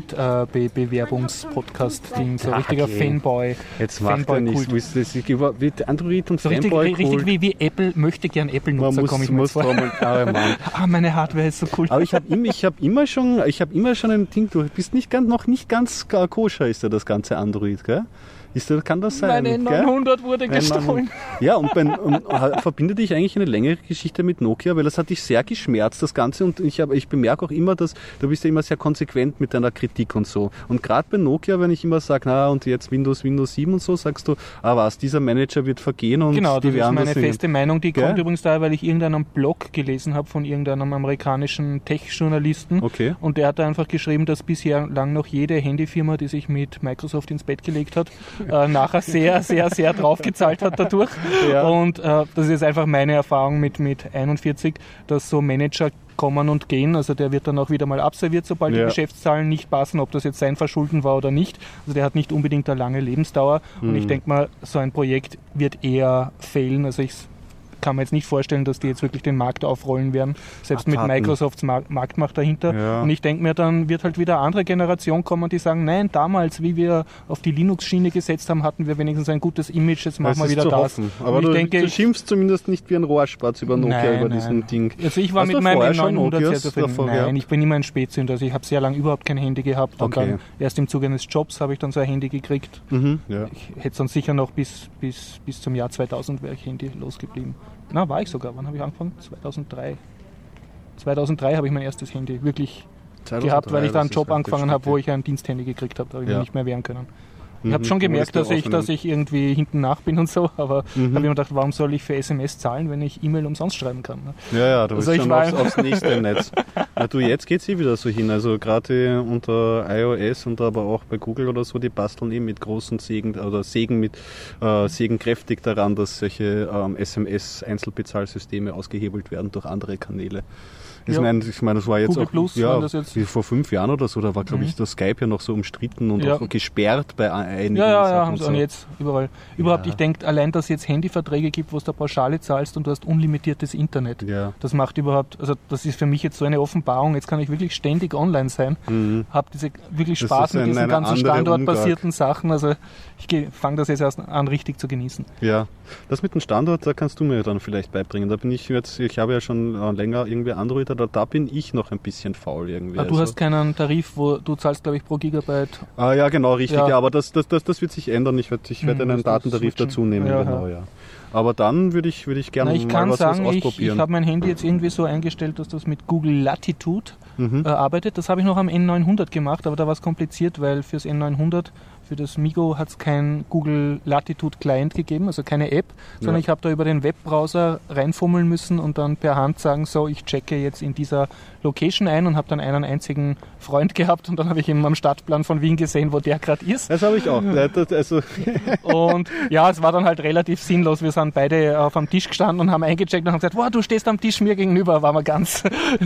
Android-Bewerbungs-Podcast-Ding, so ein richtiger okay. Fanboy. Jetzt macht er nichts, wird Android und so Fanboy richtig, richtig wie, wie Apple, möchte gern Apple-Nutzer, komme ich mir vor. Ah, meine Hardware ist so cool. Aber ich habe immer, ich hab immer schon, ich habe immer schon ein Ding, du bist nicht ganz, noch nicht ganz koscher ist ja das ganze Android, gell? Ist das, kann das sein? Meine neunhundert wurde gestohlen. Ja, und, bei, und verbindet dich eigentlich eine längere Geschichte mit Nokia, weil das hat dich sehr geschmerzt, das Ganze. Und ich, hab, ich bemerke auch immer, dass du bist ja immer sehr konsequent mit deiner Kritik und so. Und gerade bei Nokia, wenn ich immer sage, na und jetzt Windows, Windows sieben und so, sagst du, ah was, dieser Manager wird vergehen und genau, die das ist meine das feste hin. Meinung. Die Gell? Kommt übrigens daher, weil ich irgendeinen Blog gelesen habe von irgendeinem amerikanischen Tech-Journalisten. Okay. Und der hat da einfach geschrieben, dass bisher lang noch jede Handyfirma, die sich mit Microsoft ins Bett gelegt hat, äh, nachher sehr sehr, sehr, sehr draufgezahlt hat dadurch. Ja. Und äh, das ist einfach meine Erfahrung mit, mit einundvierzig, dass so Manager kommen und gehen. Also der wird dann auch wieder mal abserviert, sobald ja. die Geschäftszahlen nicht passen, ob das jetzt sein Verschulden war oder nicht. Also der hat nicht unbedingt eine lange Lebensdauer. Mhm. Und ich denke mal, so ein Projekt wird eher fehlen. Also ich kann mir jetzt nicht vorstellen, dass die jetzt wirklich den Markt aufrollen werden, selbst Abwarten. mit Microsofts Mar- Marktmacht dahinter. Ja. Und ich denke mir, dann wird halt wieder eine andere Generation kommen, die sagen, nein, damals, wie wir auf die Linux-Schiene gesetzt haben, hatten wir wenigstens ein gutes Image, jetzt machen Das wir ist wieder zu das. hoffen. Aber Und du, ich denke, du schimpfst zumindest nicht wie ein Rohrspatz über Nokia, Nein, über nein. diesen Ding. Also ich war Hast mit du meinem vorher N schon neunhundert sehr Nokias zufrieden. davor Nein, gehabt? ich bin immer ein Spätzünder. Also ich habe sehr lange überhaupt kein Handy gehabt und Okay. dann erst im Zuge eines Jobs habe ich dann so ein Handy gekriegt. Mhm, ja. Ich hätte dann sicher noch bis, bis, bis zum Jahr zweitausend wäre ich Handy losgeblieben. Na, war ich sogar. Wann habe ich angefangen? zweitausenddrei. zweitausenddrei habe ich mein erstes Handy wirklich gehabt, weil ich da einen Job angefangen habe, wo ich ein Diensthandy gekriegt habe. Da habe ich Ja. mich nicht mehr wehren können. Ich Mhm. habe schon Wo gemerkt, das dass ich, aufnehmen. dass ich irgendwie hinten nach bin und so, aber Mhm. habe ich mir gedacht, warum soll ich für S M S zahlen, wenn ich E-Mail umsonst schreiben kann? Ne? Ja, ja, du Also bist ich schon war- aufs, aufs nächste Netz. Na, du, jetzt geht's eh wieder so hin. Also gerade unter iOS und aber auch bei Google oder so, die basteln eh mit großen Sägen oder Sägen mit äh, Sägen kräftig daran, dass solche ähm, S M S-Einzelbezahlsysteme ausgehebelt werden durch andere Kanäle. Ich Ja. meine, ich mein, das war jetzt Google auch Plus, ja, waren das jetzt? wie vor fünf Jahren oder so, da war, glaube Mhm. ich, das Skype ja noch so umstritten und Ja. auch gesperrt bei einigen Ja, ja, ja, Sachen haben und sie so. und jetzt überall. Überhaupt, Ja. ich denke, allein, dass es jetzt Handyverträge gibt, wo du da Pauschale zahlst und du hast unlimitiertes Internet. Ja. Das macht überhaupt, also das ist für mich jetzt so eine Offenbarung. Jetzt kann ich wirklich ständig online sein, Mhm. habe diese wirklich Das Spaß ist mit ein- diesen eine ganzen andere standortbasierten Sachen. Also ich fange das jetzt erst an, richtig zu genießen. Ja, das mit dem Standort, da kannst du mir dann vielleicht beibringen. Da bin ich jetzt, ich habe ja schon äh, länger irgendwie Android, aber da bin ich noch ein bisschen faul irgendwie. Ah, du also. hast keinen Tarif, wo du zahlst, glaube ich, pro Gigabyte. Ah ja, genau, richtig. Ja. Ja, aber das, das, das, das wird sich ändern. Ich werde ich werd Hm, einen das- Datentarif das dazu nehmen, Ja, genau, ja. ja. Aber dann würde ich, würde ich gerne Na, ich mal kann was, was sagen, ich, ausprobieren. ich habe mein Handy jetzt irgendwie so eingestellt, dass das mit Google Latitude Mhm. äh, arbeitet. Das habe ich noch am N neunhundert gemacht, aber da war es kompliziert, weil fürs N neunhundert, für das Migo hat es kein Google Latitude Client gegeben, also keine App, sondern Ja. ich habe da über den Webbrowser reinfummeln müssen und dann per Hand sagen, so, ich checke jetzt in dieser Location ein und habe dann einen einzigen Freund gehabt und dann habe ich eben am Stadtplan von Wien gesehen, wo der gerade ist. Das habe ich auch. Ja, das- Also, Und ja, es war dann halt relativ sinnlos. Wir sind beide auf am Tisch gestanden und haben eingecheckt und haben gesagt, wow, du stehst am Tisch mir gegenüber, waren wir ganz.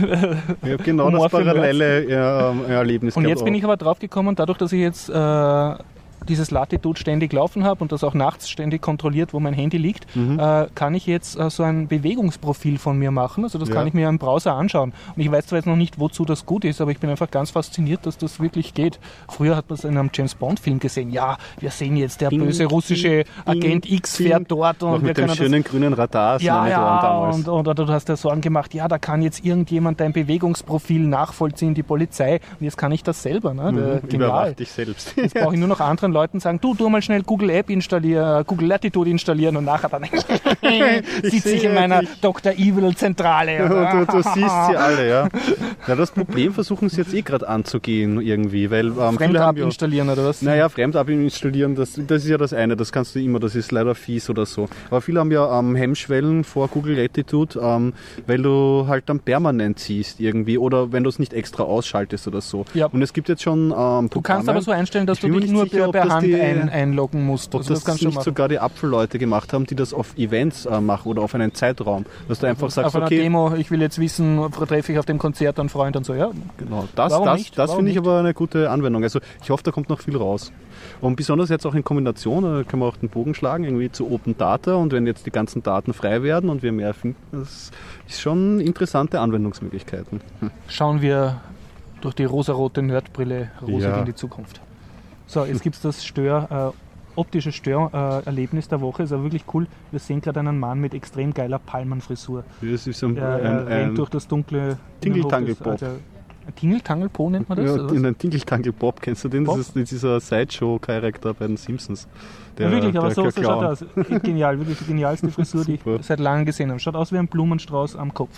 ich habe genau Humor das für Nerds. parallele ja, ähm, Erlebnis Und gehabt. jetzt bin auch. ich aber drauf gekommen, dadurch, dass ich jetzt äh, dieses Latitude ständig laufen habe und das auch nachts ständig kontrolliert, wo mein Handy liegt, Mhm. äh, kann ich jetzt äh, so ein Bewegungsprofil von mir machen. Also das Ja. kann ich mir im Browser anschauen. Und ich weiß zwar jetzt noch nicht, wozu das gut ist, aber ich bin einfach ganz fasziniert, dass das wirklich geht. Früher hat man es in einem James-Bond-Film gesehen. Ja, wir sehen jetzt, der Ding, böse russische ding, Agent ding, X fährt dort und Noch wir mit dem können das schönen grünen Radar ja, Monitoren ja, damals. und, und, oder du hast ja Sorgen gemacht, ja, da kann jetzt irgendjemand dein Bewegungsprofil nachvollziehen, die Polizei, und jetzt kann ich das selber. Ne? Mhm, Äh, Genial. überwacht dich selbst. Jetzt brauche ich nur noch anderen Leuten sagen, du, tu mal schnell Google App installieren, Google Latitude installieren und nachher dann sitze ich sehe in meiner dich. Doktor Evil Zentrale. du, du siehst sie alle, ja. Ja, das Problem versuchen sie jetzt eh gerade anzugehen irgendwie, weil ähm, viele Fremd haben ja, installieren oder was? naja, Fremd-App installieren, das, das ist ja das eine, das kannst du immer, das ist leider fies oder so. Aber viele haben ja ähm, Hemmschwellen vor Google Latitude, ähm, weil du halt dann permanent siehst irgendwie oder wenn du es nicht extra ausschaltest oder so. Ja. Und es gibt jetzt schon ähm, Du kannst aber so einstellen, dass Ich du bin mir dich nicht nur sicher, per, ob per das Hand die- ein, einloggen musst. Ob Also das, das kannst du nicht machen. sogar die Apfelleute gemacht haben, die das auf Events äh, machen oder auf einen Zeitraum. Dass du einfach sagst, Auf einer okay, Demo, ich will jetzt wissen, treffe ich auf dem Konzert einen Freund und so, ja. genau, das, Warum das, nicht? das Warum finde ich nicht? aber eine gute Anwendung. Also ich hoffe, da kommt noch viel raus. Und besonders jetzt auch in Kombination, da können wir auch den Bogen schlagen, irgendwie zu Open Data und wenn jetzt die ganzen Daten frei werden und wir mehr finden, das ist schon interessante Anwendungsmöglichkeiten. Hm. Schauen wir durch die rosarote Nerdbrille rosig Ja. in die Zukunft. So, jetzt gibt es das Stör, äh, optische Störerlebnis der Woche. Ist aber wirklich cool. Wir sehen gerade einen Mann mit extrem geiler Palmenfrisur. Das ist ein, Er, er ein, rennt ein durch das dunkle Tingeltangelpop. Also, ein Tingeltangelpo nennt man das? ja, oder was? in den Tingeltangelpop, kennst du den? Bob? Das ist dieser Sideshow-Charakter bei den Simpsons. Der, Ja, wirklich, aber der so, so schaut er Clown. aus. Genial, wirklich die genialste Frisur, die Super. ich seit langem gesehen habe. Schaut aus wie ein Blumenstrauß am Kopf.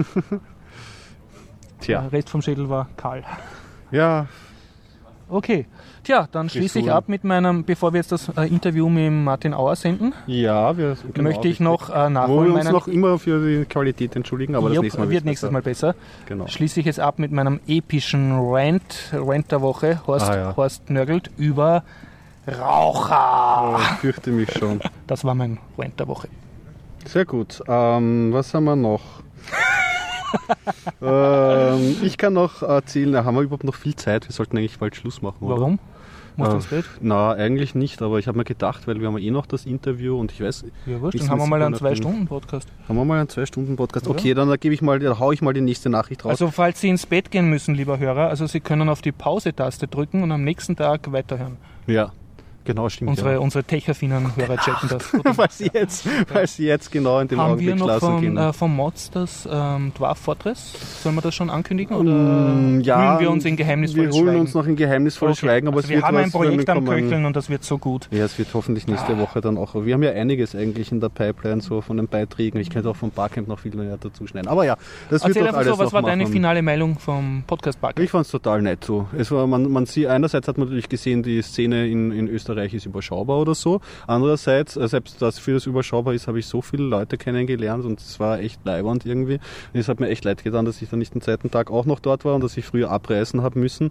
Tja, Der Rest vom Schädel war kahl. ja, Okay, tja, dann schließe ich Frisuren. ab mit meinem, bevor wir jetzt das äh, Interview mit dem Martin Auer senden, ja, wir, genau, möchte ich richtig. noch äh, Wo wir nachholen. uns meinen- noch immer für die Qualität entschuldigen, aber das Jupp, nächste Mal wird wird's nächstes besser. Mal besser. Genau. Schließe ich es ab mit meinem epischen Rant, Rant der Woche. Horst, Ah, ja. Horst nörgelt über Raucher. Oh, ich fürchte mich schon. Das war mein Rant der Woche. Sehr gut. Ähm, was haben wir noch? ähm, ich kann noch erzählen, haben wir überhaupt noch viel Zeit? Wir sollten eigentlich bald Schluss machen, oder? Warum? Muss Äh, das nicht? Na, eigentlich nicht, aber ich habe mir gedacht, weil wir haben eh noch das Interview und ich weiß... Ja, wurscht, ich dann haben wir mal einen bin- zwei-Stunden-Podcast. Haben wir mal einen zwei-Stunden-Podcast? Oder? Okay, dann gebe ich mal, da hau ich mal die nächste Nachricht raus. Also falls Sie ins Bett gehen müssen, lieber Hörer, also Sie können auf die Pause-Taste drücken und am nächsten Tag weiterhören. Ja, genau, stimmt. Unsere, ja. unsere tech-affinen Hörer checken das. Falls Sie jetzt, falls Sie jetzt genau in dem Haben wir Augenblick noch schlafen von, gehen. äh, von Mods das ähm, Dwarf Fortress? Sollen wir das schon ankündigen oder Mm, ja, hüllen wir uns in geheimnisvolles Wir holen Schweigen? uns noch in geheimnisvolles Okay. Schweigen, aber Also es wir wird haben was ein Projekt am kommen. Köcheln und das wird so gut. Ja, es wird hoffentlich nächste Ah. Woche dann auch. Wir haben ja einiges eigentlich in der Pipeline so von den Beiträgen. Ich könnte auch vom Barcamp noch viel mehr dazu schneiden. Aber ja, das Erzähl wird doch einfach alles so, was noch war machen. deine finale Meinung vom Podcast Park? Ich fand es total nett so. Es war, man, man sieht, einerseits hat man natürlich gesehen, die Szene in, in Österreich ist überschaubar oder so. Andererseits, äh, selbst das für das überschaubar ist, habe ich so viele Leute kennengelernt und es war echt leiwand irgendwie. Und es hat mir echt leid getan, dass ich dann nicht den zweiten Tag auch noch dort war und dass ich früher abreisen habe müssen.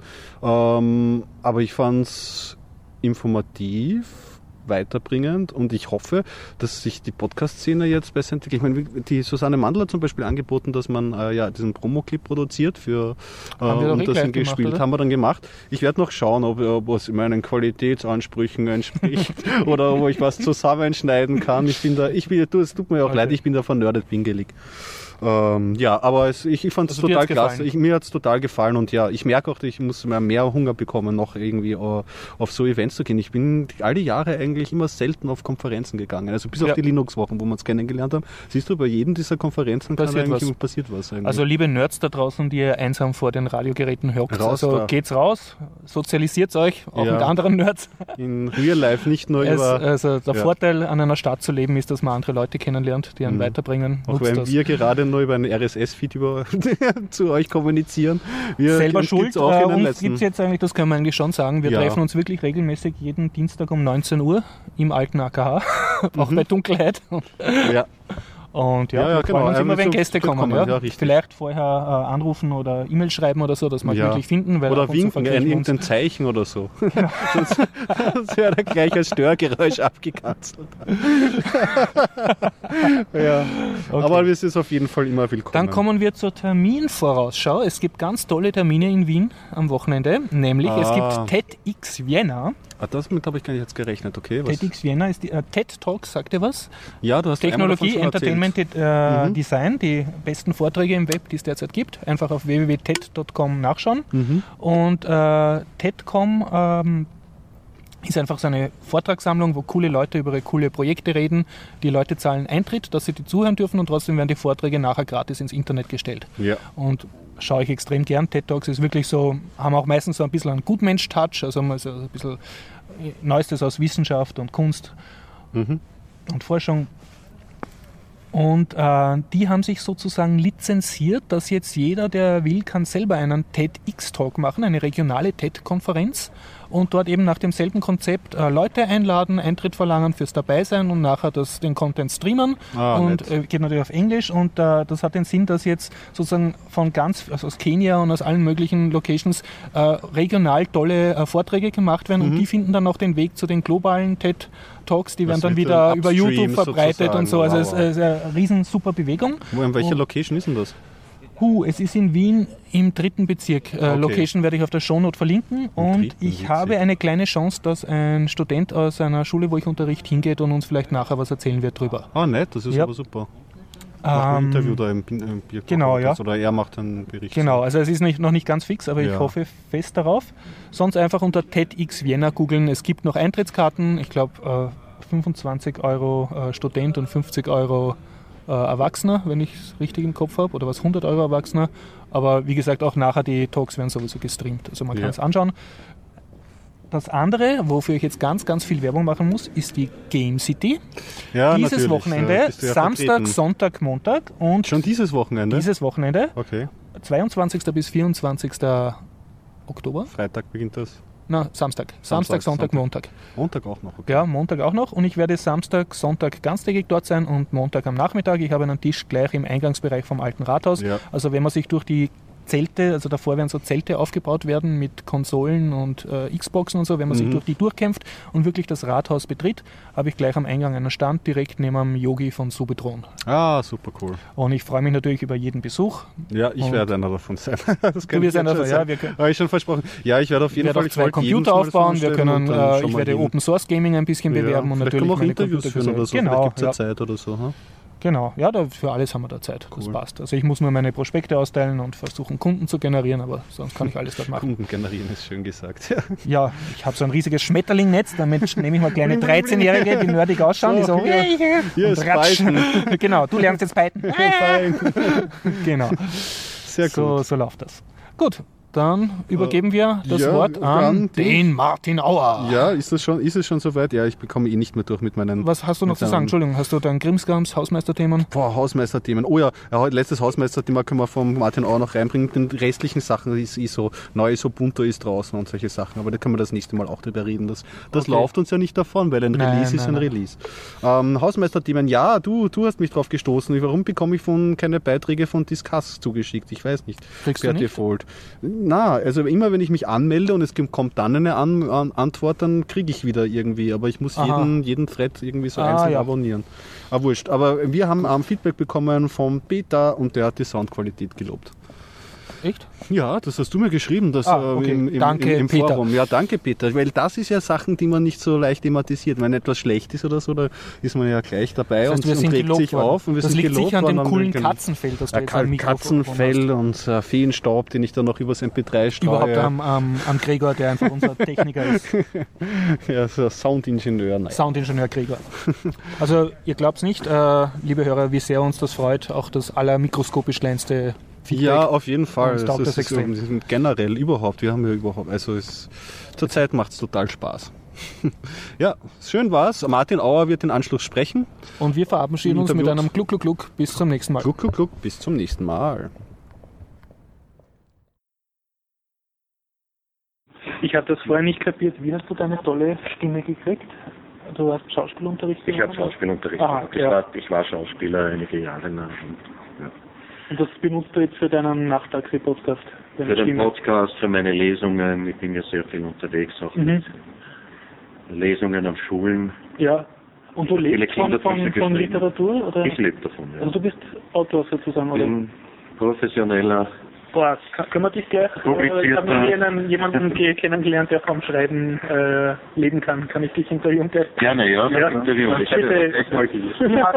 Ähm, aber ich fand es informativ, weiterbringend und ich hoffe, dass sich die Podcast-Szene jetzt besser entwickelt. Ich meine, die Susanne Mandl hat zum Beispiel angeboten, dass man äh, ja, diesen Promo-Clip produziert für äh, Haben wir doch und eh das gleich ihn gemacht, gespielt oder? haben wir dann gemacht. Ich werde noch schauen, ob, ob es meinen Qualitätsansprüchen entspricht oder wo ich was zusammenschneiden kann. Ich bin da, ich bin, du, es tut mir auch Okay. leid, ich bin da vernördet pingelig. Ähm, ja, aber es, ich, ich fand es Also dir total hat's klasse. gefallen? Ich, mir hat es total gefallen und ja, ich merke auch, ich muss mehr, mehr Hunger bekommen, noch irgendwie uh, auf so Events zu gehen. Ich bin all die Jahre eigentlich immer selten auf Konferenzen gegangen. Also bis Ja. auf die Linux-Wochen, wo wir uns kennengelernt haben. Siehst du, bei jedem dieser Konferenzen kann Passiert eigentlich was. immer passiert was. Eigentlich. Also liebe Nerds da draußen, die ihr einsam vor den Radiogeräten hockt, Raus also da. geht's raus, sozialisiert euch, auch Ja. mit anderen Nerds. in Real Life, nicht nur Es, über... also der ja. Vorteil an einer Stadt zu leben ist, dass man andere Leute kennenlernt, die einen Mhm. weiterbringen. Auch Nutzt wenn das. wir gerade nur über einen R S S-Feed über zu euch kommunizieren. Wir, Selber uns schuld, gibt's auch äh, in den uns letzten- gibt es jetzt eigentlich, das können wir eigentlich schon sagen, wir Ja. treffen uns wirklich regelmäßig jeden Dienstag um neunzehn Uhr im alten A K H, auch Mhm. bei Dunkelheit. Ja. Und ja, Ja, ja, wir freuen genau. uns Ja, immer, wenn so Gäste kommen. kommen, Ja. ja, richtig. Vielleicht vorher äh, anrufen oder E-Mail schreiben oder so, dass wir Ja. wirklich finden. Weil Oder ab und zu winken, verkriechen ein, wir uns. irgendein Zeichen oder so. Sonst, sonst wäre da gleich ein Störgeräusch abgekanzelt. ja. Okay. Aber es ist auf jeden Fall immer willkommen. Dann kommen wir zur Terminvorausschau. Es gibt ganz tolle Termine in Wien am Wochenende. Nämlich, es Ah. gibt TEDx Vienna. Ah, damit habe ich gar nicht jetzt gerechnet, okay? Was? TEDx Vienna ist die äh, TED Talks, sagt ihr was? Ja, du hast einmal davon Technologie, schon Entertainment, erzählt. äh, Mhm. Design, die besten Vorträge im Web, die es derzeit gibt. Einfach auf w w w punkt ted punkt com nachschauen. Mhm. Und äh, TED Punkt com ähm, ist einfach so eine Vortragssammlung, wo coole Leute über ihre coole Projekte reden. Die Leute zahlen Eintritt, dass sie die zuhören dürfen und trotzdem werden die Vorträge nachher gratis ins Internet gestellt. Ja. Und schaue ich extrem gern. TED Talks ist wirklich so, haben auch meistens so ein bisschen einen Gutmensch-Touch, also mal so ein bisschen Neuestes aus Wissenschaft und Kunst Mhm. und Forschung. Und äh, die haben sich sozusagen lizenziert, dass jetzt jeder, der will, kann selber einen TEDx-Talk machen, eine regionale TED-Konferenz und dort eben nach demselben Konzept äh, Leute einladen, Eintritt verlangen fürs Dabeisein und nachher das, den Content streamen. Ah, und nett. äh, geht natürlich auf Englisch und äh, das hat den Sinn, dass jetzt sozusagen von ganz, also aus Kenia und aus allen möglichen Locations äh, regional tolle äh, Vorträge gemacht werden Mhm. und die finden dann auch den Weg zu den globalen TED Talks, die Das werden dann wird wieder dann über upstream YouTube verbreitet und so. Also es sozusagen. ist eine riesen super Bewegung. Wo, in welcher Oh. Location ist denn das? Huh, es ist in Wien im dritten Bezirk. Äh, Okay. Location werde ich auf der Shownote verlinken. und dritten ich Bezirk. habe eine kleine Chance, dass ein Student aus einer Schule, wo ich Unterricht, hingeht und uns vielleicht nachher was erzählen wird drüber. Ah, nett, das ist Ja. aber super. Macht ein Ähm, Interview da im, Bin- im Bierkorb genau, ja. Oder er macht einen Bericht. Genau, also es ist nicht, noch nicht ganz fix, aber ich Ja. hoffe fest darauf. Sonst einfach unter TEDx Vienna googeln. Es gibt noch Eintrittskarten, ich glaube äh, fünfundzwanzig Euro äh, Student und fünfzig Euro äh, Erwachsener, wenn ich es richtig im Kopf habe, oder was hundert Euro Erwachsener. Aber wie gesagt, auch nachher die Talks werden sowieso gestreamt, also man Ja. kann es anschauen. Das andere, wofür ich jetzt ganz, ganz viel Werbung machen muss, ist die Game City. Ja, dieses natürlich, Wochenende, da bist du ja Samstag, vertreten. Sonntag, Montag und Schon dieses Wochenende? dieses Wochenende, Okay, zweiundzwanzigsten bis vierundzwanzigsten Oktober. Freitag beginnt das. Na, Samstag. Samstag, Samstag, Sonntag, Sonntag. Montag. Montag auch noch, okay. Ja, Montag auch noch. Und ich werde Samstag, Sonntag ganztägig dort sein und Montag am Nachmittag. Ich habe einen Tisch gleich im Eingangsbereich vom Alten Rathaus. Ja. Also wenn man sich durch die Zelte, also davor werden so Zelte aufgebaut werden mit Konsolen und äh, Xboxen und so, wenn man Mhm. sich durch die durchkämpft und wirklich das Rathaus betritt, habe ich gleich am Eingang einen Stand direkt neben dem Yogi von Subetron. Ah, super cool. Und ich freue mich natürlich über jeden Besuch. Ja, ich Und werde einer davon sein. Das kann Du wirst ich einer jetzt davon, schon ja, sagen. wir können- Habe ich schon versprochen. Ja, ich werde auf Ich jeden werde Fall. auch zwei Computer aufbauen, wir können, äh, ich werde Open Source Gaming ein bisschen bewerben und vielleicht natürlich können wir auch meine Interviews Computer- führen oder so. Genau, Vielleicht gibt es ja ja. Zeit oder so. Hm? Genau, ja, da, für alles haben wir da Zeit. Das Cool. passt. Also ich muss nur meine Prospekte austeilen und versuchen, Kunden zu generieren, aber sonst kann ich alles dort machen. Kunden generieren ist schön gesagt. Ja, ich habe so ein riesiges Schmetterlingnetz, damit nehme ich mal kleine dreizehnjährige, die nerdig ausschauen, die so, So, ja. Hier und ist ratschen. Genau, du lernst jetzt Python. Fein. Genau, Sehr gut. so, so läuft das. Gut, dann übergeben wir das ja, Wort dann an den- den Martin Auer. Ja, ist, das schon, ist es schon soweit? Ja, ich bekomme eh nicht mehr durch mit meinen. Was hast du noch mit zu sagen? seinen- Entschuldigung, hast du dein Grimmsgrams Hausmeisterthemen? Boah, Hausmeisterthemen. Oh ja, ja, letztes Hausmeisterthema können wir vom Martin auch noch reinbringen. Den restlichen Sachen ist eh so, neues Ubuntu ist draußen und solche Sachen. Aber da können wir das nächste Mal auch drüber reden. Das, das Okay. läuft uns ja nicht davon, weil ein Nein, Release ist nein, ein nein. Release. Ähm, Hausmeisterthemen, ja, du, du hast mich drauf gestoßen. Warum bekomme ich von keine Beiträge von Discuss zugeschickt? Ich weiß nicht. Kriegst du Per nicht? Default. Na, also immer wenn ich mich anmelde und es kommt dann eine An An Antwort, dann kriege ich wieder irgendwie. Aber ich muss Aha. jeden, jeden Thread irgendwie so Ah, einzeln ja. abonnieren. Ah, wurscht. Aber wir haben ähm, Feedback bekommen vom Peter und der hat die Soundqualität gelobt. Echt? Ja, das hast du mir geschrieben, das Ah, okay. ähm, im, im, Danke, im, im Peter. Forum. Ja, danke Peter, weil das ist ja Sachen, die man nicht so leicht thematisiert. Wenn etwas schlecht ist oder so, da ist man ja gleich dabei Das heißt, und, wir und sind regt gelobt sich worden. auf. Und wir das sind liegt gelobt sicher an worden dem und coolen wir- Katzenfell, das du Ja, jetzt am Mikrofon Katzenfell hast. und äh, Feenstaub, den ich dann noch übers M P drei streue. Überhaupt am, am, am Gregor, der einfach unser Techniker ist. Ja, so ein Soundingenieur. Nein. Soundingenieur Gregor. Also ihr glaubt es nicht, äh, liebe Hörer, wie sehr uns das freut, auch das allermikroskopisch kleinste Feedback. Ja, auf jeden Fall. Uns taugt das ist extrem. so, generell überhaupt. Wir haben ja überhaupt, also es, zurzeit macht es total Spaß. Ja, schön war's. Martin Auer wird den Anschluss sprechen. Und wir verabschieden uns mit Interviews. einem Gluck, Gluck, Gluck. Bis zum nächsten Mal. Gluck, gluck, gluck. Bis zum nächsten Mal. Ich habe das vorher nicht kapiert. Wie hast du deine tolle Stimme gekriegt? Du hast Schauspielunterricht Ich habe genommen? Schauspielunterricht Aha, gemacht. Ich, ja. war, ich war Schauspieler einige Jahre lang. Und, ja. Und das benutzt du jetzt für deinen Nachtaxi-Podcast? deine Für den Stimme? Podcast, für meine Lesungen, ich bin ja sehr viel unterwegs, auch Mhm. mit Lesungen an Schulen. Ja. Und du Viele lebst von, Kinderbücher von, von geschrieben. Literatur? Oder? Ich lebe davon, ja. Also du bist Autor sozusagen, Ich oder? bin professioneller. Boah, kann, können wir dich gleich? Publizierter- Äh, ich habe noch nie einen, jemanden ge- kennengelernt, der vom Schreiben äh, leben kann. Kann ich dich interviewen gleich? Gerne, ja. Ja. Interview. Ich hätte Bitte. das echt mal gelesen.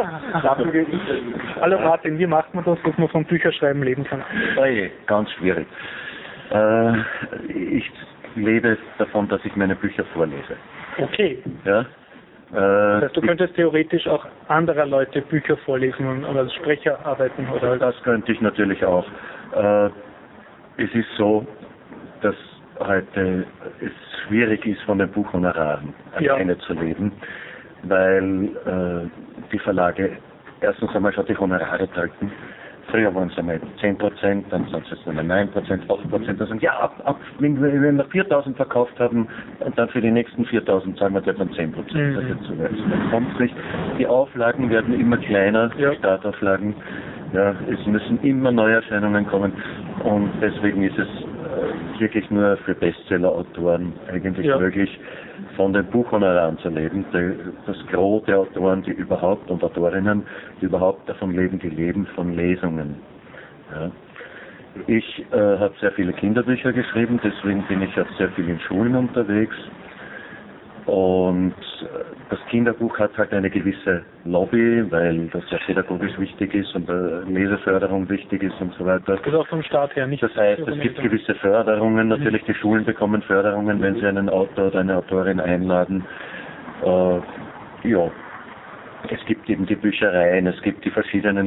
Hallo Martin, wie macht man das, dass man vom Bücherschreiben leben kann? Oje, ganz schwierig. Äh, ich lebe davon, dass ich meine Bücher vorlese. Okay. Ja? Äh, Das heißt, du könntest theoretisch auch anderer Leute Bücher vorlesen und, und als Sprecher arbeiten, oder? Das könnte ich natürlich auch. Äh, es ist so, dass heute es schwierig ist, von den Buchhonoraren Ja. alleine zu leben, weil äh, die Verlage erstens einmal schon die Honorare zahlten. Früher waren es einmal zehn Prozent, dann sind es jetzt einmal neun Prozent, acht Prozent. Dann sagen, ja, ab, ab, wenn, wir, wenn wir viertausend verkauft haben, dann für die nächsten viertausend zahlen wir dann zehn Prozent. Mhm. Das kommt nicht. Die Auflagen werden immer kleiner, Ja. die Startauflagen. Ja, es müssen immer Neuerscheinungen kommen und deswegen ist es äh, wirklich nur für Bestseller-Autoren eigentlich Ja. möglich, von den Buchhonoraren zu leben. Die, das Gros der Autoren, die überhaupt und Autorinnen, die überhaupt davon leben, die leben von Lesungen. Ja. Ich äh, habe sehr viele Kinderbücher geschrieben, deswegen bin ich auch sehr viel in Schulen unterwegs. Und äh, das Kinderbuch hat halt eine gewisse Lobby, weil das ja pädagogisch wichtig ist und äh, Leseförderung wichtig ist und so weiter. Das ist auch vom Staat her nicht. Das heißt, es gibt gewisse Förderungen. Natürlich, die Schulen bekommen Förderungen, wenn sie einen Autor oder eine Autorin einladen. Äh, ja, es gibt eben die Büchereien, es gibt die verschiedenen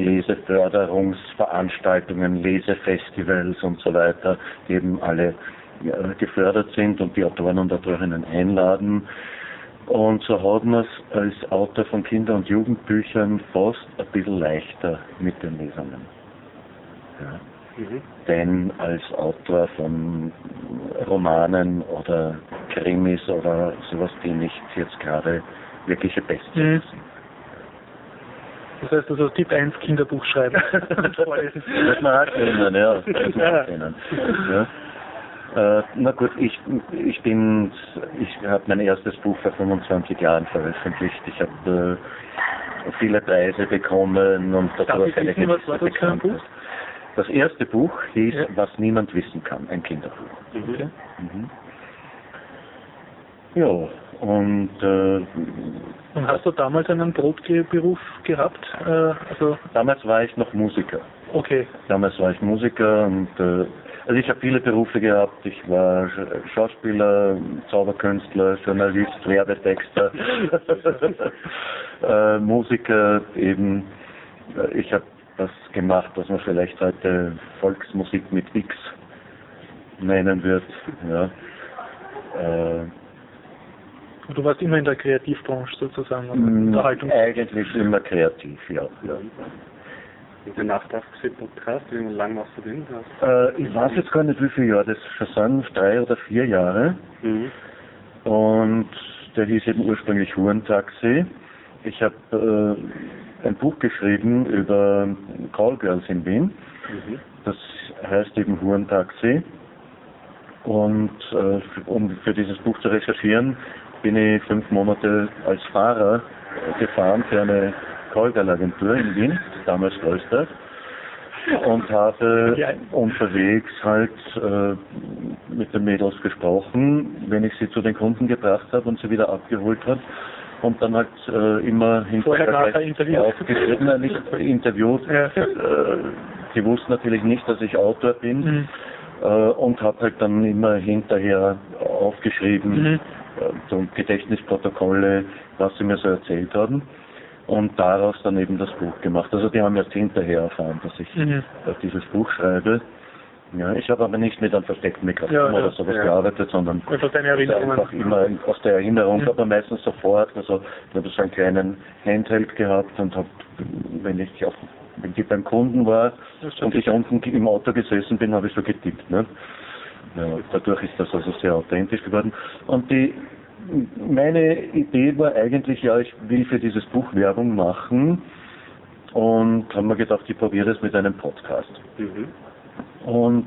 Leseförderungsveranstaltungen, Lesefestivals und so weiter, die eben alle ja, gefördert sind und die Autoren und Autorinnen einladen. Und so hat man es als Autor von Kinder- und Jugendbüchern fast ein bisschen leichter mit den Lesungen. Ja. Mhm. Denn als Autor von Romanen oder Krimis oder sowas, die nicht jetzt gerade wirkliche Bestseller Mhm. sind. Das heißt also Tipp eins, Kinderbuch schreiben. Vorlesen. Das mag ich können, ja. Das mag ich können. Ja. Äh, na gut, ich, ich bin, ich habe mein erstes Buch vor fünfundzwanzig Jahren veröffentlicht. Ich habe äh, viele Preise bekommen und dadurch eine gewisse Bekanntheit. Das erste Buch hieß ja. Was niemand wissen kann, ein Kinderbuch. Okay. Mhm. Ja, und... Äh, und hast du damals einen Brotberuf gehabt? Äh, also damals war ich noch Musiker. Okay. Damals war ich Musiker und... Äh, also ich habe viele Berufe gehabt. Ich war Schauspieler, Zauberkünstler, Journalist, Werbetexter, äh, Musiker eben. Ich habe das gemacht, was man vielleicht heute Volksmusik mit X nennen wird. Ja. Äh, Du warst immer in der Kreativbranche sozusagen, oder Unterhaltung? Eigentlich immer kreativ, ja. ja. Und der Nachtrag-Podcast, wie lange machst du den? Äh, ich weiß jetzt gar nicht, wie viele Jahre das schon sind, drei oder vier Jahre. Mhm. Und der hieß eben ursprünglich Hurentaxi. Ich habe äh, ein Buch geschrieben über Callgirls in Wien. Mhm. Das heißt eben Hurentaxi. Und äh, um für dieses Buch zu recherchieren, bin ich fünf Monate als Fahrer gefahren für eine Callgirl-Agentur in Wien, damals größte, und habe unterwegs halt äh, mit den Mädels gesprochen, wenn ich sie zu den Kunden gebracht habe und sie wieder abgeholt habe. Und dann halt äh, immer hinterher aufgeschrieben, äh, nicht interviewt. Ja. Äh, sie wussten natürlich nicht, dass ich Autor bin. Mhm. Äh, und habe halt dann immer hinterher aufgeschrieben, mhm. so Gedächtnisprotokolle, was sie mir so erzählt haben. Und daraus dann eben das Buch gemacht. Also die haben erst hinterher erfahren, dass ich mhm. dieses Buch schreibe. Ja, ich habe aber nicht mit einem versteckten Mikrofon ja, oder sowas ja. gearbeitet, sondern einfach immer aus der Erinnerung, mhm. aber meistens sofort. Also ich habe so einen kleinen Handheld gehabt und habe, wenn ich auf, wenn ich beim Kunden war und ich unten im Auto gesessen bin, habe ich so getippt. Ne? Ja, dadurch ist das also sehr authentisch geworden. Und die Meine Idee war eigentlich, ja, ich will für dieses Buch Werbung machen und habe mir gedacht, ich probiere das mit einem Podcast. Mhm. Und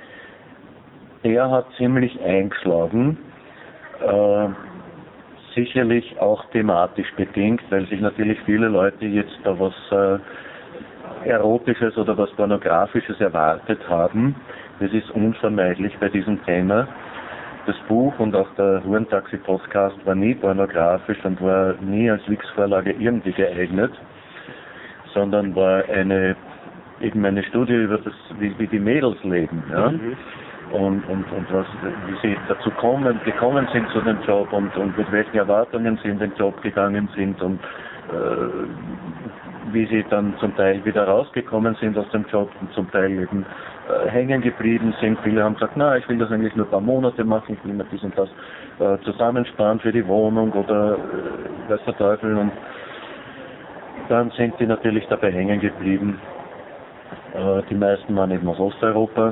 der hat ziemlich eingeschlagen, äh, sicherlich auch thematisch bedingt, weil sich natürlich viele Leute jetzt da was äh, Erotisches oder was Pornografisches erwartet haben. Das ist unvermeidlich bei diesem Thema. Das Buch und auch der Hurentaxi-Podcast war nie pornografisch und war nie als Wix-Vorlage irgendwie geeignet, sondern war eine eben eine Studie über das, wie, wie die Mädels leben, ja, mhm. und, und, und was, wie sie dazu kommen, gekommen sind zu dem Job und, und mit welchen Erwartungen sie in den Job gegangen sind und äh, wie sie dann zum Teil wieder rausgekommen sind aus dem Job und zum Teil eben äh, hängen geblieben sind. Viele haben gesagt, na, ich will das eigentlich nur ein paar Monate machen, ich will mir dies und das äh, zusammensparen für die Wohnung oder äh, weiß der Teufel. Und dann sind die natürlich dabei hängen geblieben. Äh, die meisten waren eben aus Osteuropa.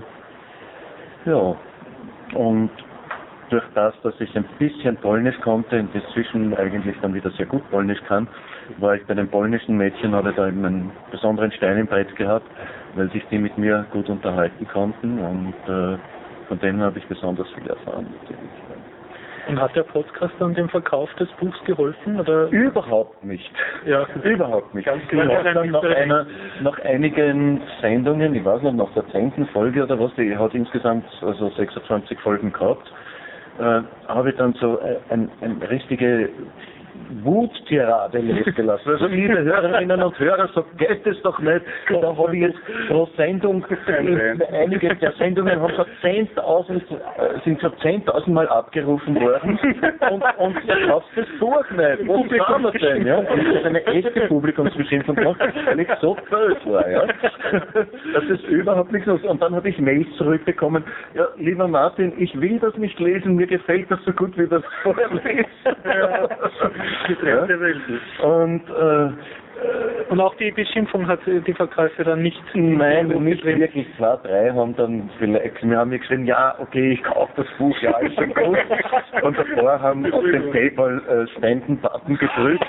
Ja, und durch das, dass ich ein bisschen Polnisch konnte und inzwischen eigentlich dann wieder sehr gut Polnisch kann, war ich bei den polnischen Mädchen, habe da eben einen besonderen Stein im Brett gehabt, weil sich die mit mir gut unterhalten konnten und äh, von denen habe ich besonders viel erfahren natürlich. Und hat der Podcast dann dem Verkauf des Buchs geholfen? Oder? Überhaupt nicht. Ja, überhaupt nicht. Ganz genau. Dann nach, einer, nach einigen Sendungen, ich weiß noch, nach der zehnten Folge oder was, die hat insgesamt also sechsundzwanzig Folgen gehabt, äh, habe ich dann so ein, ein richtige Wuttirade losgelassen. Also liebe Hörerinnen und Hörer, so geht es doch nicht. Da habe ich jetzt pro Sendung, einige der Sendungen haben so zehntausend, sind so zehntausend Mal abgerufen worden und, und ihr kauft das Buch nicht. Was kann man denn? Ja? Und das ist eine echte Publikumsbeschimpfung gemacht, weil ich so böse war. Ja? Das ist überhaupt nichts los. Und dann habe ich Mails zurückbekommen, ja, lieber Martin, ich will das nicht lesen, mir gefällt das so gut, wie das vorher lesen. Ja. Ja. Und äh, Und auch die Beschimpfung hat die Verkäufe dann nicht... Nein, nicht wirklich. Zwei, drei haben dann vielleicht, wir haben mir geschrieben, ja, okay, ich kaufe das Buch, ja, ist schon gut. Und davor haben auf den PayPal äh, Spenden-Button gedrückt.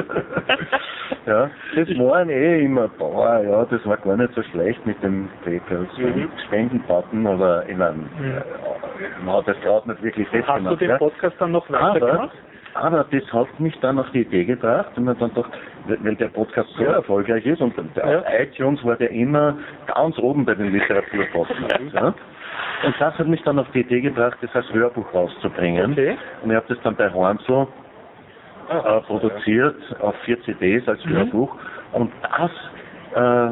Ja, das waren eh immer, boah, ja, das war gar nicht so schlecht mit dem PayPal Spenden-Button, aber ich meine, äh, man hat das gerade nicht wirklich festgemacht. Hast du den ja. Podcast dann noch weitergemacht? Aber das hat mich dann auf die Idee gebracht und man dann doch, weil der Podcast so ja. erfolgreich ist und der ja. iTunes war der immer ganz oben bei den Literaturpodcasts. Ja. Und das hat mich dann auf die Idee gebracht, das als Hörbuch rauszubringen. Okay. Und ich habe das dann bei Hornzel äh, produziert auf vier C Ds als mhm. Hörbuch. Und das äh,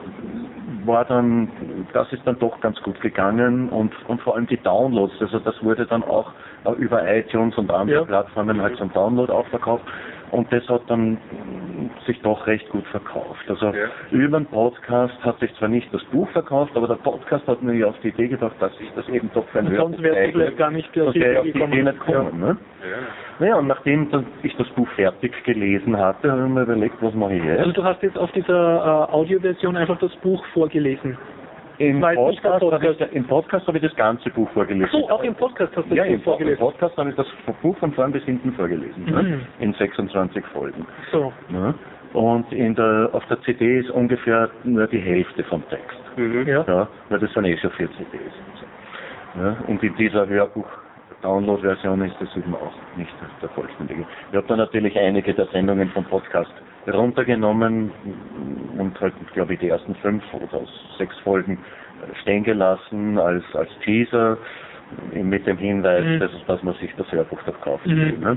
war dann, das ist dann doch ganz gut gegangen und, und vor allem die Downloads, also das wurde dann auch über iTunes und andere ja. Plattformen halt zum Download auch verkauft und das hat dann sich doch recht gut verkauft. Also ja. über den Podcast hat sich zwar nicht das Buch verkauft, aber der Podcast hat mir ja auf die Idee gedacht, dass ich das eben doch für ein Hörbuch sonst wäre es vielleicht gar nicht auf die Idee nicht kommen. Ja. Ne? Ja. Naja, und nachdem ich das Buch fertig gelesen hatte, habe ich mir überlegt, was mache ich jetzt? Also du hast jetzt auf dieser äh, Audioversion einfach das Buch vorgelesen? Im Podcast, Podcast. Ich, Im Podcast habe ich das ganze Buch vorgelesen. So, auch im Podcast hast du das ja, Buch im vorgelesen? Ja, im Podcast habe ich das Buch von vorn bis hinten vorgelesen. Mhm. Ne? In sechsundzwanzig Folgen. So. Ne? Und in der, auf der C D ist ungefähr nur die Hälfte vom Text. Mhm. Ja. Ja, weil das sind eh schon vier C Ds. Ja, und in dieser Hörbuch-Download-Version ist das eben auch nicht der vollständige. Ich habe dann natürlich einige der Sendungen vom Podcast runtergenommen und halt, glaube ich, die ersten fünf oder sechs Folgen stehen gelassen als, als Teaser mit dem Hinweis, mhm. dass, dass man sich das Hörbuch doch kaufen will. Mhm. Ne?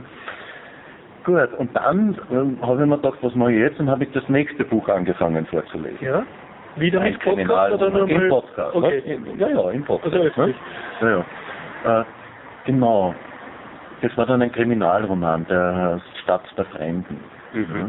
Gut, und dann ähm, habe ich mir gedacht, was mache ich jetzt? Und habe ich das nächste Buch angefangen vorzulesen. Ja? Wieder mit Podcast oder nur im Podcast? Okay. Ja, ja, im Podcast. Also ne? ja, ja. Äh, genau. Das war dann ein Kriminalroman, der Stadt der Fremden. Mhm.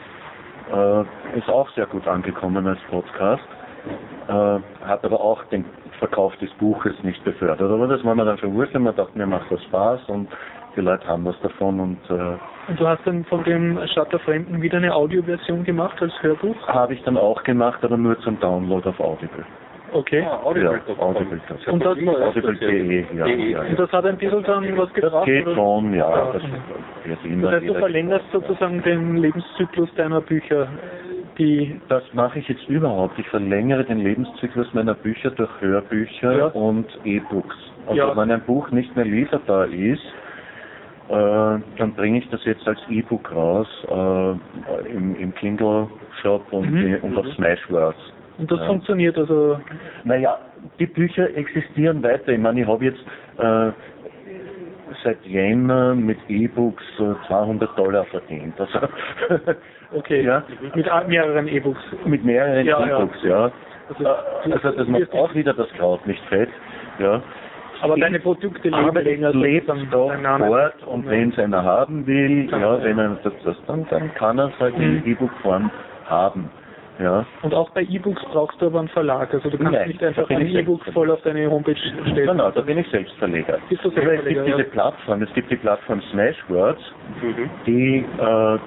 Ja. Äh, ist auch sehr gut angekommen als Podcast. Äh, hat aber auch den Verkauf des Buches nicht befördert. Aber das war mir dann schon wurscht. Man dachte, mir macht das Spaß und die Leute haben was davon. Und, äh, und du hast dann von dem Stadt der Fremden wieder eine Audioversion gemacht als Hörbuch? Habe ich dann auch gemacht, aber nur zum Download auf Audible. Okay. Ah, Audible. Ja, Audible. Das und das, Audible punkt de, ja, ja, ja. Und das hat ein bisschen dann was gebracht? Das geht schon, ja. ja. Das, das, das heißt, du verlängerst sozusagen den Lebenszyklus deiner Bücher? Die das mache ich jetzt überhaupt. Ich verlängere den Lebenszyklus meiner Bücher durch Hörbücher ja. und E-Books. Also ja. wenn ein Buch nicht mehr lieferbar ist, äh, dann bringe ich das jetzt als E-Book raus äh, im, im Kindle Shop und, mhm. die, und auf Smashwords. Und das ja. funktioniert also? Naja, die Bücher existieren weiter. Ich meine, ich habe jetzt äh, seit Jänner mit E-Books so zweihundert Dollar verdient. Also okay, ja. Mit mehreren E-Books. Mit mehreren ja, E-Books, ja. ja. Also, also das macht auch wieder das Kraut nicht fett. Ja. Aber deine Produkte leben länger. Lebt doch fort und wenn es einer haben will, ja, wenn er das, das dann, dann kann er es halt in mhm. E-Book-Form haben. Ja. Und auch bei E-Books brauchst du aber einen Verlag, also du kannst Nein, nicht einfach ein E-Book voll auf deine Homepage stellen. Genau, da bin ich Selbstverleger. Bist du Selbstverleger? Es gibt ja. diese Plattform, es gibt die Plattform Smashwords, mhm. die äh,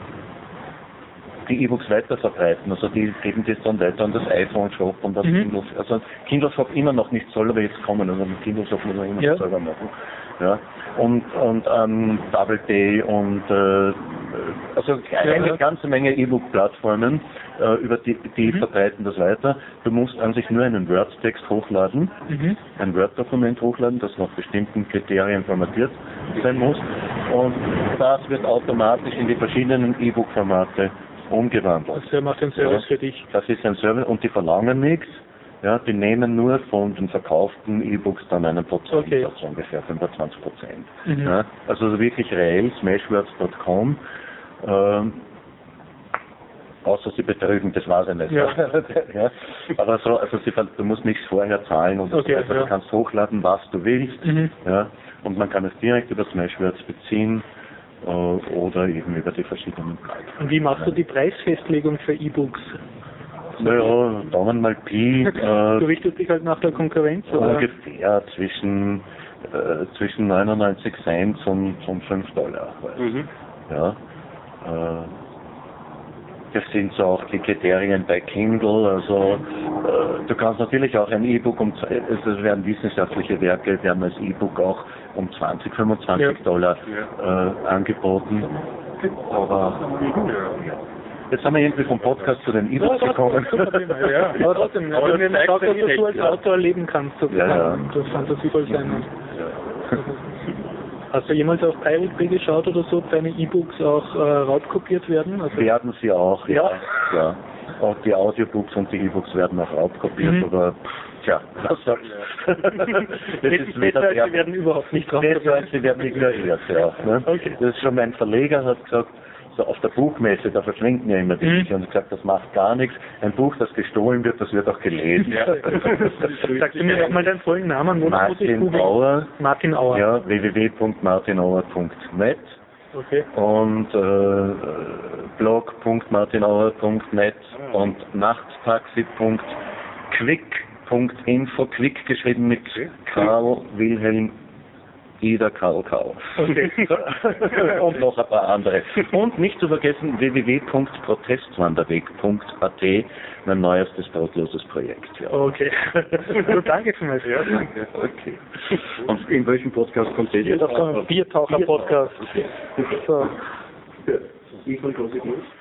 die E-Books weiter verbreiten, also die geben das dann weiter an das iPhone Shop und das mhm. Kindle, also Kindle Shop immer noch nicht soll, aber jetzt kommen, also mit Kindle Shop muss man immer ja. selber machen. Ja. Und und ähm, Double Day und äh, also eine ja. ganze Menge E-Book-Plattformen, äh, über die, die mhm. verbreiten das weiter. Du musst an sich nur einen Word-Text hochladen, mhm. ein Word-Dokument hochladen, das nach bestimmten Kriterien formatiert sein muss. Und das wird automatisch in die verschiedenen E-Book-Formate umgewandelt. Also der macht den Service ja, für dich. Das ist ein Service und die verlangen nichts. Ja, die nehmen nur von den verkauften E-Books dann einen Prozentsatz, okay. ungefähr fünfundzwanzig Prozent. Mhm. Ja, also wirklich reell, smashwords punkt com. Ähm, außer sie betrügen, das weiß ich nicht. Ja. ja, aber so, also sie, du musst nichts vorher zahlen und okay, so weiter. Ja. Du kannst hochladen, was du willst. Mhm. Ja, und man kann es direkt über Smashwords beziehen. Oder eben über die verschiedenen Plattformen. Und wie machst du die Preisfestlegung für E-Books? Naja, Daumen mal Pi. Äh, du richtest dich halt nach der Konkurrenz, oder? Ungefähr zwischen, äh, zwischen neunundneunzig Cent und, und fünf Dollar. Mhm. Ja. Äh, das sind so auch die Kriterien bei Kindle. Also äh, du kannst natürlich auch ein E-Book, um, es werden wissenschaftliche Werke, werden als E-Book auch um zwanzig, fünfundzwanzig Ja. Dollar äh, angeboten. Aber jetzt haben wir irgendwie vom Podcast zu den E-Books gekommen. Ja, aber trotzdem, Aber wenn du das schaust, zeigt dass ja du so als direkt, ja. Autor erleben kannst, so Ja, ja. das fantasievoll sein muss. Hast du jemals auf Pirate Bay geschaut oder so, ob deine E-Books auch äh, raubkopiert werden? Also, Werden sie auch, ja. Ja. ja. Auch die Audiobooks und die E-Books werden auch raubkopiert, Mhm. aber tja, was soll's. Das ist weder Besser, der, sie werden überhaupt nicht besser raubkopiert. als sie werden ignoriert, ja. Ne? Okay. Das ist schon mein Verleger hat gesagt, so auf der Buchmesse, da verschwinden ja immer die Mhm. Bücher und gesagt, das macht gar nichts. Ein Buch, das gestohlen wird, das wird auch gelesen. Sagst du mir nochmal deinen vollen Namen? Wo muss ich Martin googeln? Auer, Martin Auer. ja, w w w punkt martin auer punkt net Okay. und äh, blog punkt martin auer punkt net und nachttaxi punkt quick punkt info, quick geschrieben mit Karl Wilhelm Ida Karl Karl. Okay. Und noch ein paar andere. Und nicht zu vergessen w w w punkt protestwanderweg punkt a t, mein neuestes brotloses Projekt. Ja. Okay. Also, danke vielmals. Ja, Danke. Okay. Und in welchem Podcast kommt ihr? Das ist ein Biertaucher-Podcast. So. Ich von Große Gruß.